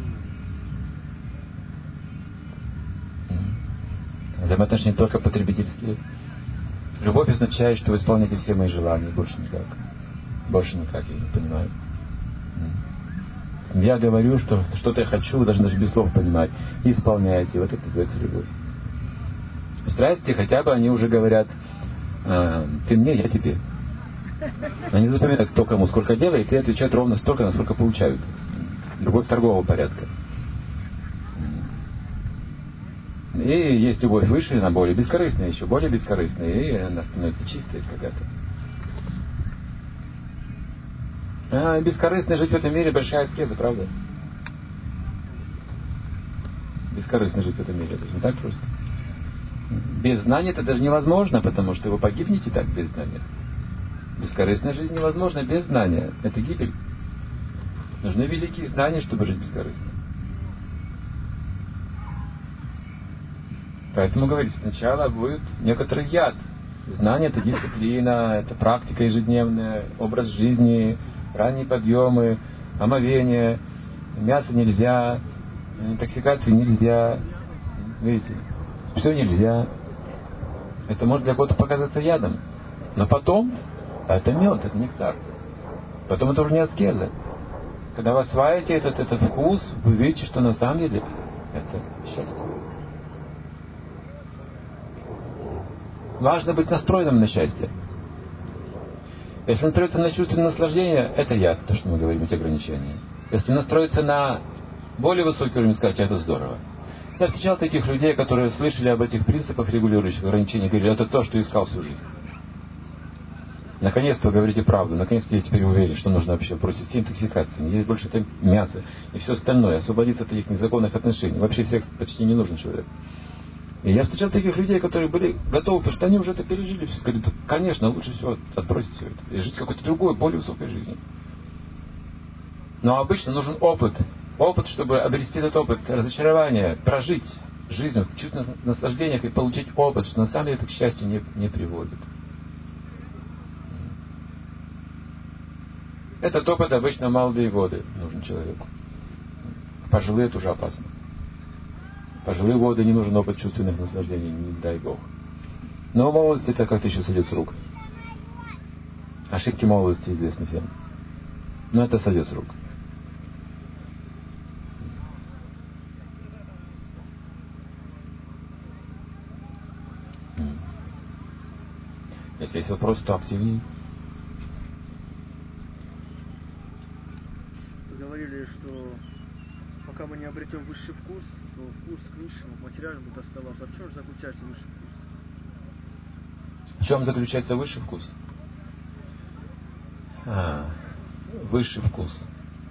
взаимоотношения только потребительские. Любовь означает, что вы исполняете все мои желания, больше никак. Больше никак, я не понимаю. Я говорю, что что-то я хочу, вы должны даже без слов понимать. И исполняете. Вот это называется любовь. Страсти хотя бы они уже говорят, а, ты мне, я тебе. Они запоминают, кто кому сколько делает, и отвечают ровно столько, насколько получают. Любовь торгового порядка. И есть любовь выше, она более бескорыстная, еще более бескорыстная, и она становится чистой какая-то. А бескорыстно жить в этом мире большая аскеза, правда? Бескорыстно жить в этом мире, это же не так просто. Без знания это даже невозможно, потому что вы погибнете так без знания. Бескорыстная жизнь невозможна без знания. Это гибель. Нужны великие знания, чтобы жить бескорыстно. Поэтому, говорится, сначала будет некоторый яд. Знание — это дисциплина, это практика ежедневная, образ жизни, ранние подъемы, омовение, мясо нельзя, интоксикации нельзя. Видите, все нельзя. Это может для кого-то показаться ядом. Но потом, это мед, это нектар. Потом это уже не аскеза. Когда вы осваиваете этот, этот вкус, вы видите, что на самом деле это счастье. Важно быть настроенным на счастье. Если настроиться на чувственное наслаждение, это яд, то, что мы говорим, эти ограничения. Если настроиться на более высокий уровень, сказать, это здорово. Я встречал таких людей, которые слышали об этих принципах регулирующих ограничений, говорили, это то, что искал всю жизнь. Наконец-то вы говорите правду, наконец-то я теперь уверен, что нужно вообще бросить все интоксикации, не есть больше это мясо и все остальное, освободиться от этих незаконных отношений. Вообще секс почти не нужен человеку. И я встречал таких людей, которые были готовы, потому что они уже это пережили. Все сказали, да, конечно, лучше всего отбросить все это и жить какой-то другой, более высокой жизнью. Но обычно нужен опыт. Опыт, чтобы обрести этот опыт разочарования, прожить жизнь в чувственных наслаждениях и получить опыт, что на самом деле это к счастью не, не приводит. Этот опыт обычно в молодые годы нужен человеку. Пожилые это уже опасно. Пожилые годы не нужен опыт чувственных наслаждений, не дай Бог. Но в молодости это как-то еще сойдет с рук. Ошибки молодости известны всем. Но это сойдет с рук. Если есть вопрос, то активнее. Вы говорили, что пока мы не обретем высший вкус, то вкус к высшему, к материальному будет оставаться. А в чем же заключается высший вкус? В чем заключается высший вкус? А, высший вкус.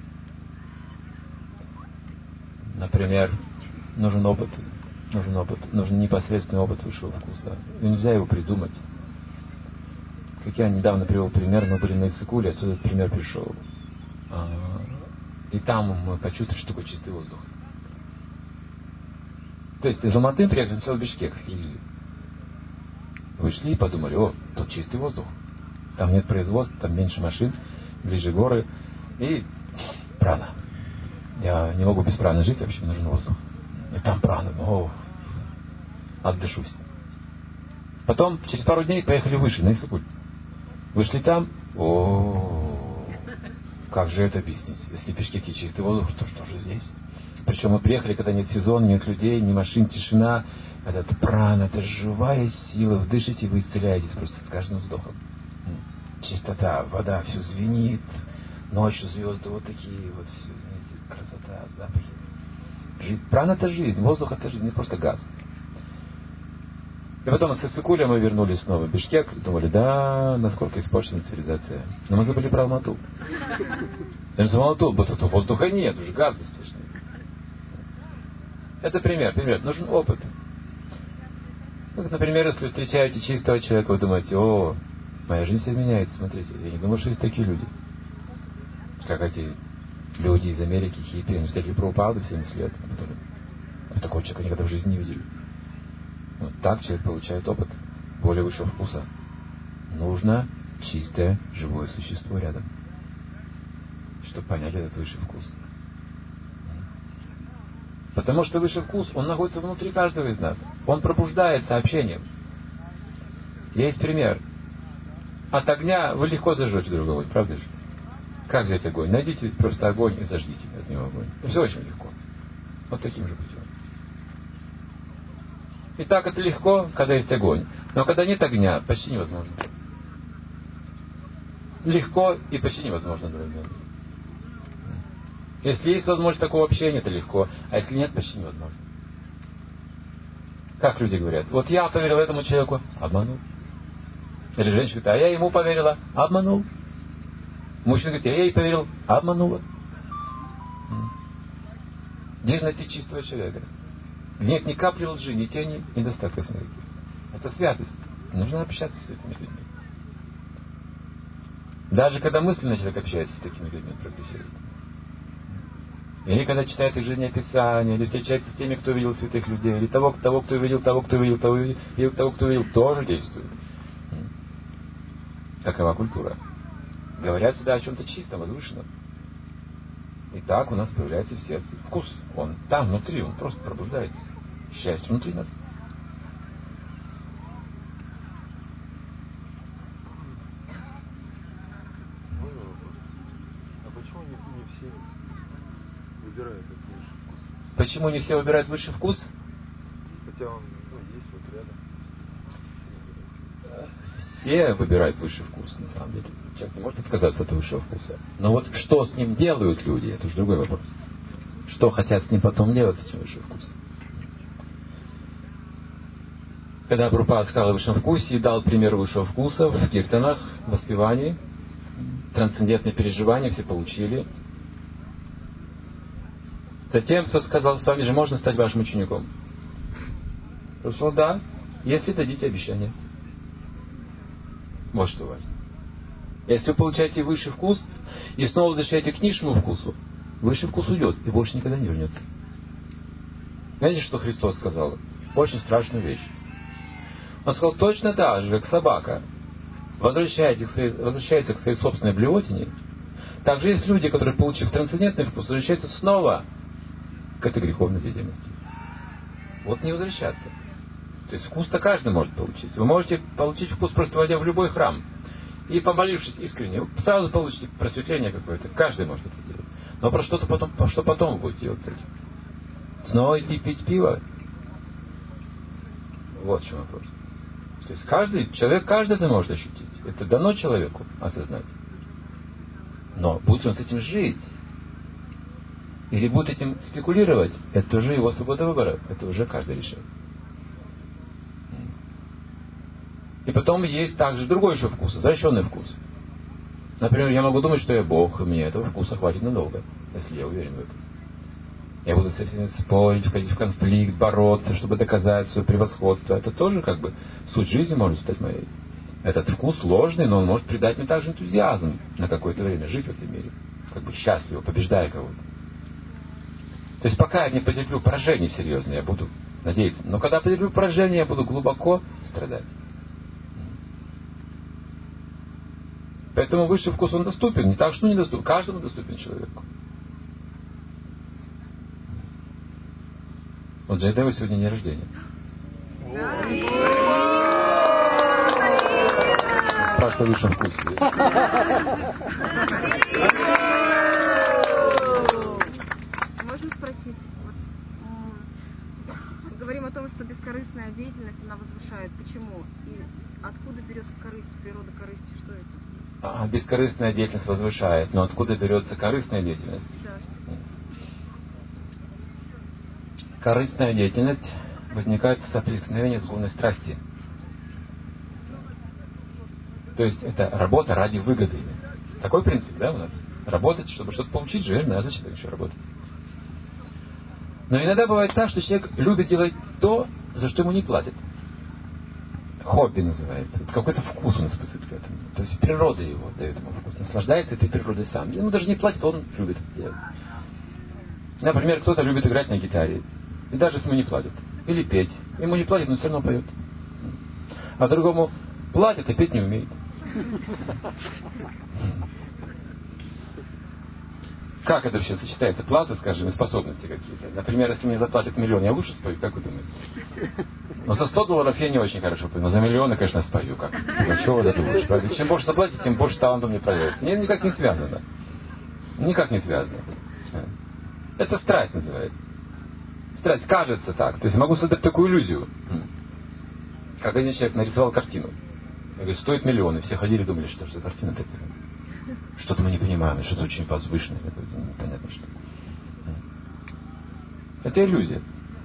Например, нужен опыт. Нужен опыт. Нужен непосредственный опыт высшего вкуса. И нельзя его придумать. Как я недавно привел пример, мы были на Иссыкуле, отсюда этот пример пришел. И там мы почувствовали, что такое чистый воздух. То есть из Алматы приехали сначала в Бишкек, в Киргизию. Вышли и подумали, о, тут чистый воздух. Там нет производства, там меньше машин, ближе горы. И прана. Я не могу без праны жить, вообще мне нужен воздух. И там прана, о, отдышусь. Потом, через пару дней, поехали выше, на Иссыкуль. Вышли там, о, как же это объяснить? Если в Бишкеке чистый воздух, то что же здесь? Причем мы приехали, когда нет сезона, нет людей, ни машин, тишина. Этот прана, это живая сила. Вы дышите, вы исцеляетесь просто с каждым вздохом. Чистота, вода, все звенит. Ночью звезды вот такие, вот все, знаете, красота, запахи. Жизнь. Прана — это жизнь, воздух — это жизнь, не просто газ. И потом с Иссыкуля мы вернулись снова в Бишкек, думали, да, насколько испорчена цивилизация. Но мы забыли про Алмату. Потому что Алмату, вот воздуха нет, уже газы сплошные. Это пример, пример. Нужен опыт. Ну, например, если встречаете чистого человека, вы думаете, о, моя жизнь вся меняется, смотрите. Я не думал, что есть такие люди. Как эти люди из Америки, хиппи, они встретили Прабхупаду в семьдесят лет. Которые... Такого человека никогда в жизни не видели. Вот так человек получает опыт более высшего вкуса. Нужно чистое, живое существо рядом, чтобы понять этот высший вкус. Потому что высший вкус, он находится внутри каждого из нас. Он пробуждается общением. Есть пример. От огня вы легко зажжете другой огонь, правда же? Как взять огонь? Найдите просто огонь и зажгите от него огонь. И все очень легко. Вот таким же путем. И так это легко, когда есть огонь. Но когда нет огня, почти невозможно. Легко и почти невозможно одновременно. Если есть возможность такого общения, это легко. А если нет, почти невозможно. Как люди говорят? Вот я поверил этому человеку, обманул. Или женщина говорит, а я ему поверила, обманул. Мужчина говорит, я ей поверил, обманула. Где же найти чистого человека? Нет ни капли лжи, ни тени, недостатков никаких. Это святость. Нужно общаться с этими людьми. Даже когда мысленно человек общается с такими людьми, прогрессирует. Или когда читает их жизнеописания, или встречается с теми, кто видел святых людей, или того, того кто видел, того, кто видел, того, или того, кто видел, тоже действует. Такова культура. Говорят всегда о чем-то чистом, возвышенном. И так у нас появляется в сердце вкус. Он там, внутри, он просто пробуждается. Счастье внутри нас. Можно вопрос? А почему не, не все выбирают этот высший вкус? Почему не все выбирают высший вкус? Хотя он ну, есть вот рядом. Все выбирают высший вкус, на самом деле. Человек не может отказаться от высшего вкуса. Но вот что с ним делают люди, это уже другой вопрос. Что хотят с ним потом делать, с этим высшим вкусом. Когда Прабхупада сказал о высшем вкусе и дал пример высшего вкуса в киртанах, в воспевании, трансцендентные переживания все получили. Затем кто сказал, с вами же можно стать вашим учеником. Он сказал, да, если дадите обещание. Вот что важно. Если вы получаете высший вкус и снова возвращаете к низшему вкусу, высший вкус уйдет и больше никогда не вернется. Знаете, что Христос сказал? Очень страшную вещь. Он сказал, точно так же, как собака возвращается к своей, возвращается к своей собственной блевотине, так же есть люди, которые, получив трансцендентный вкус, возвращаются снова к этой греховной деятельности. Вот не возвращаться. То есть вкус-то каждый может получить. Вы можете получить вкус, просто войдя в любой храм. И помолившись искренне, вы сразу получите просветление какое-то. Каждый может это делать. Но про что-то потом, что потом вы будете делать с этим? Снова идти пить пиво? Вот в чем вопрос. То есть каждый, человек каждый это может ощутить. Это дано человеку осознать. Но будет он с этим жить, или будет этим спекулировать, это уже его свобода выбора. Это уже каждый решает. И потом есть также другой еще вкус, извращенный вкус. Например, я могу думать, что я Бог, и мне этого вкуса хватит надолго, если я уверен в этом. Я буду со всеми спорить, входить в конфликт, бороться, чтобы доказать свое превосходство. Это тоже как бы суть жизни может стать моей. Этот вкус ложный, но он может придать мне также энтузиазм на какое-то время жить в этом мире. Как бы счастливо, побеждая кого-то. То есть пока я не потерплю поражение серьезное, я буду надеяться. Но когда потерплю поражение, я буду глубоко страдать. Поэтому высший вкус, он доступен. Не так, что недоступен. Каждому доступен человеку. Вот Джайдева сегодня день рождения. Спрашиваю о высшем вкусе. Можно спросить? Вот, говорим о том, что бескорыстная деятельность, она возвышает. Почему? И откуда берется корысть, природа корысти? Что это? А, бескорыстная деятельность возвышает. Но откуда берется корыстная деятельность? Да. Корыстная деятельность возникает в соприкосновении с духовной страсти. То есть это работа ради выгоды. Такой принцип, да, у нас? Работать, чтобы что-то получить же, верно? А зачем так еще работать? Но иногда бывает так, что человек любит делать то, за что ему не платят. Хобби называется. Это какой-то вкус он испытывает к этому. То есть природа его дает ему вкус. Наслаждается этой природой сам. Ему даже не платят, он любит это делать. Например, кто-то любит играть на гитаре. И даже если ему не платят. Или петь. Ему не платят, но все равно поет. А другому платят, а петь не умеет. Как это вообще сочетается? Плата, скажем, и способности какие-то. Например, если мне заплатят миллион, я лучше спою, как вы думаете? Но за сто долларов я не очень хорошо пою, но за миллион я, конечно, спою. Как? Ну, чего это думаешь? Правда? Чем больше заплатить, тем больше талантом мне проявится. Нет, никак не связано. Никак не связано. Это страсть называется. Страсть кажется так. То есть могу создать такую иллюзию. Как один человек нарисовал картину. Я говорю, стоит миллион. И все ходили и думали, что же за картина такая. Что-то мы не понимаем, что-то очень возвышенное. Непонятно что. Это иллюзия.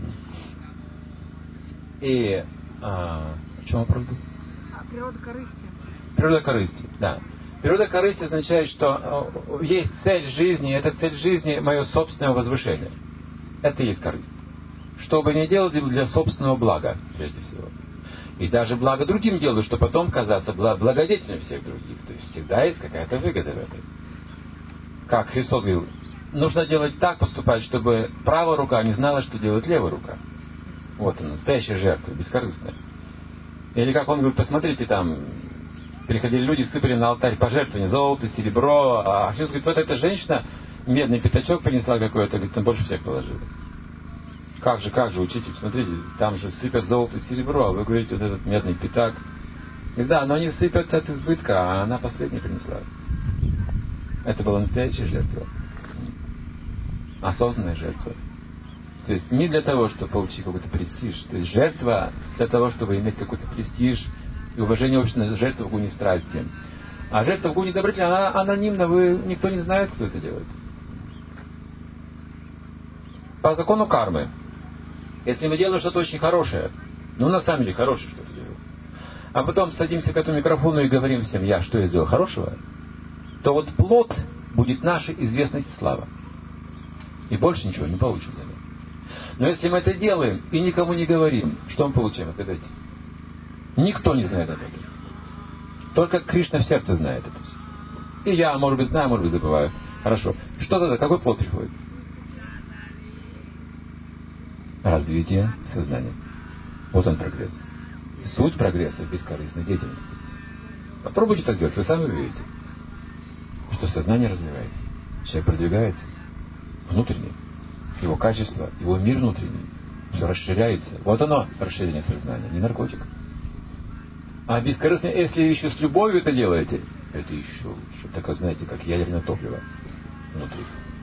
И а, в чем вопрос был? Природа корысти. Природа корысти, да. Природа корысти означает, что есть цель жизни, и эта цель жизни мое собственное возвышение. Это и есть корысть. Что бы ни делал, делаю для собственного блага, прежде всего. И даже благо другим делаю, чтобы потом казаться благодетелем всех других. То есть всегда есть какая-то выгода в этом. Как Христос говорил, нужно делать так, поступать, чтобы правая рука не знала, что делает левая рука. Вот она, настоящая жертва, бескорыстная. Или как он говорит, посмотрите, там приходили люди, сыпали на алтарь пожертвования, золото, серебро. А Христос говорит, вот эта женщина медный пятачок принесла какой-то, говорит, там больше всех положили. Как же, как же, учитель, смотрите, там же сыпят золото и серебро, а вы говорите, вот этот медный пятак. И да, но они сыпят от избытка, а она последняя принесла. Это была настоящая жертва. Осознанная жертва. То есть не для того, чтобы получить какой-то престиж. То есть жертва для того, чтобы иметь какой-то престиж и уважение общества, жертва в гуне страсти. А жертва в гуне добродетели, она анонимна, вы, никто не знает, кто это делает. По закону кармы. Если мы делаем что-то очень хорошее, ну на самом деле хорошее что-то делаем, а потом садимся к этому микрофону и говорим всем, я что я сделал хорошего, то вот плод будет нашей известность и слава. И больше ничего не получим за это. Но если мы это делаем и никому не говорим, что мы получаем? Отгадайте. Никто не знает об этом. Только Кришна в сердце знает это. И я, может быть, знаю, может быть, забываю. Хорошо. Что тогда? Какой плод приходит? Развитие сознания. Вот он прогресс. Суть прогресса в бескорыстной деятельности. Попробуйте так делать, вы сами увидите, что сознание развивается. Человек продвигается внутренне. Его качество, его мир внутренний. Все расширяется. Вот оно, расширение сознания, не наркотик. А бескорыстно, если еще с любовью это делаете, это еще лучше. Так, знаете, как ядерное топливо внутри.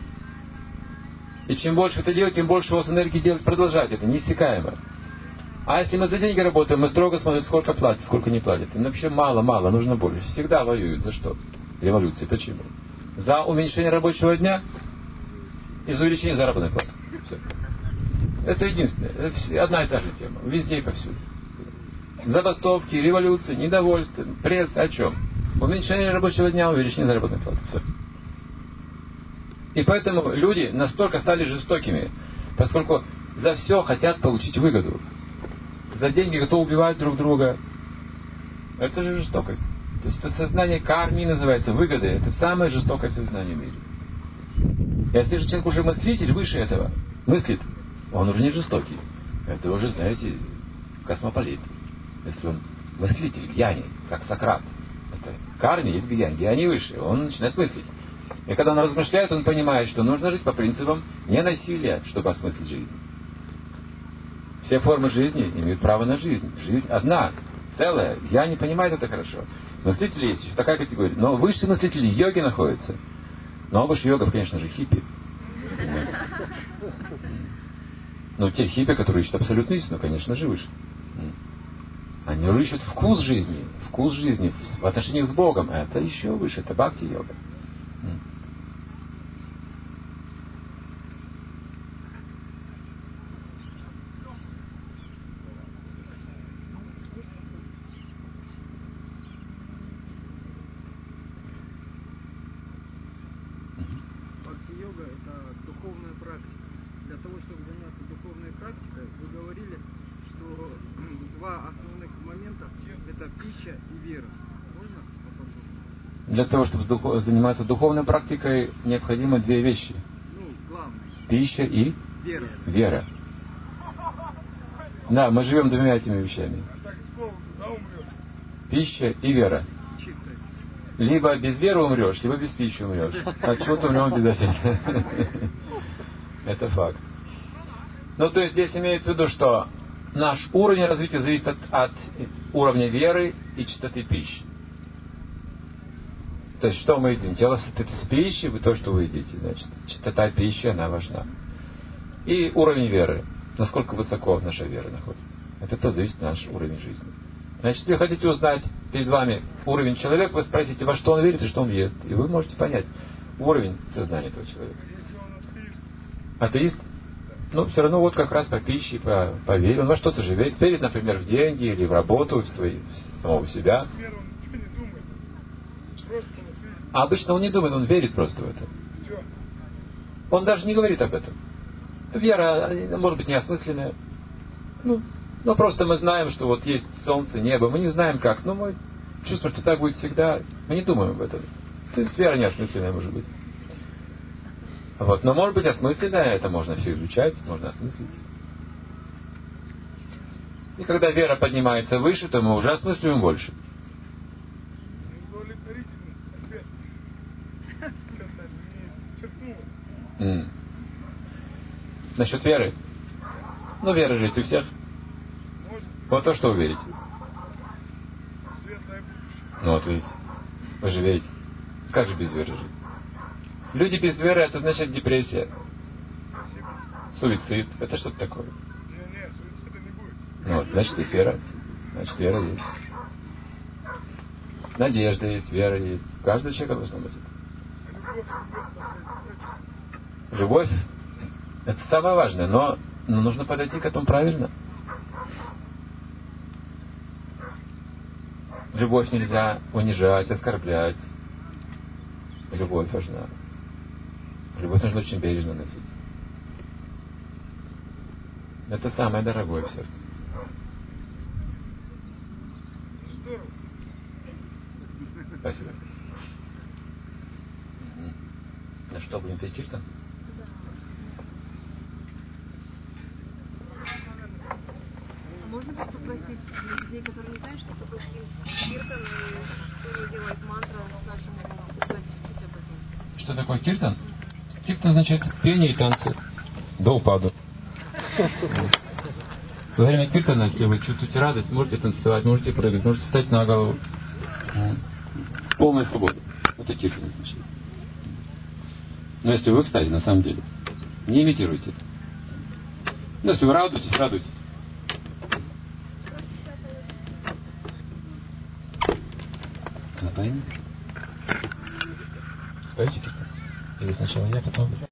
И чем больше это делать, тем больше у вас энергии делать, продолжать это, неиссякаемо. А если мы за деньги работаем, мы строго смотрим, сколько платят, сколько не платят. И вообще мало, мало, нужно больше. Всегда воюют. За что? Революция. Почему? За уменьшение рабочего дня и за увеличение заработной платы. Все. Это единственное. Это одна и та же тема. Везде и повсюду. Забастовки, революции, недовольство, пресс, о чем? Уменьшение рабочего дня, увеличение заработной платы. Все. И поэтому люди настолько стали жестокими, поскольку за все хотят получить выгоду. За деньги готовы убивать друг друга. Это же жестокость. То есть это сознание кармы называется, выгоды. Это самое жестокое сознание в мире. Если же человек уже мыслитель выше этого, мыслит, он уже не жестокий. Это уже, знаете, космополит. Если он мыслитель, гьяни, как Сократ. Это карме есть гьяни, гьяни выше. Он начинает мыслить. И когда он размышляет, он понимает, что нужно жить по принципам не насилия, чтобы осмыслить жизнь. Все формы жизни имеют право на жизнь. Жизнь одна, целая. Я не понимаю это хорошо. Мыслители есть еще такая категория. Но выше мыслители йоги находятся. Но выше йогов, конечно же, хиппи. Но те хиппи, которые ищут абсолютную истину, конечно же, выше. Они ищут вкус жизни. Вкус жизни в отношениях с Богом. Это еще выше. Это бхакти-йога. Бхакти-йога — это духовная практика. Для того, чтобы заняться духовной практикой, вы говорили, что два основных момента — это пища и вера. Можно поподробнее? Для того, чтобы заниматься духовной практикой, необходимы две вещи. Ну, главное. Пища и Вера. вера. Да, мы живем двумя этими вещами. Пища и вера. Чистая. либо без веры умрешь, либо без пищи умрешь. От чего-то умрем обязательно. Это факт. Ну, то есть здесь имеется в виду, что наш уровень развития зависит от, от уровня веры и чистоты пищи. То есть, что мы едим? Тело состоит из пищи, вы то, что вы едите. Значит, чистота пищи, она важна. И уровень веры. Насколько высоко наша вера находится. От этого зависит наш уровень жизни. Значит, если вы хотите узнать перед вами уровень человека, вы спросите, во что он верит и что он ест. И вы можете понять уровень сознания этого человека. Атеист? Ну, все равно вот как раз по пище, по, по вере. Он во что-то же верит. Верит, например, в деньги или в работу, в, свои, в самого себя. А обычно он не думает, он верит просто в это. Он даже не говорит об этом. Вера, может быть, неосмысленная. Ну, но просто мы знаем, что вот есть солнце, небо. Мы не знаем как, но мы чувствуем, что так будет всегда. Мы не думаем об этом. То есть вера неосмысленная может быть. Вот. Но может быть осмысленная, это можно все изучать, можно осмыслить. И когда вера поднимается выше, то мы уже осмысливаем больше. Mm. Насчет веры. Ну, вера же есть у всех. Вот то, что вы верите. Ну, вот видите. Вы же верите. Как же без веры жить? Люди без веры, это значит депрессия. Суицид. Это что-то такое. Ну, вот, значит, есть вера. Значит, вера есть. Надежда есть, вера есть. У каждого человека должна быть это. Любовь — это самое важное, но, но нужно подойти к этому правильно. Любовь нельзя унижать, оскорблять. Любовь важна. Любовь нужно очень бережно носить. Это самое дорогое в сердце. Спасибо. Ну что, будем пить Киртан? Можно просто попросить людей, которые не знают, что такое Киртан и что не делает мантра с нашим умом, сказать чуть-чуть об этом. Что такое Киртан? Киртан означает пение и танцы до упаду. Во время Киртана, если вы чувствуете радость, можете танцевать, можете прыгать, можете встать на голову. Полная свобода. Это Киртан означает. Но если вы, кстати, на самом деле, не имитируйте. Но если вы радуетесь, радуйтесь. Напомню? Споете Киртан? Или сначала я, потом...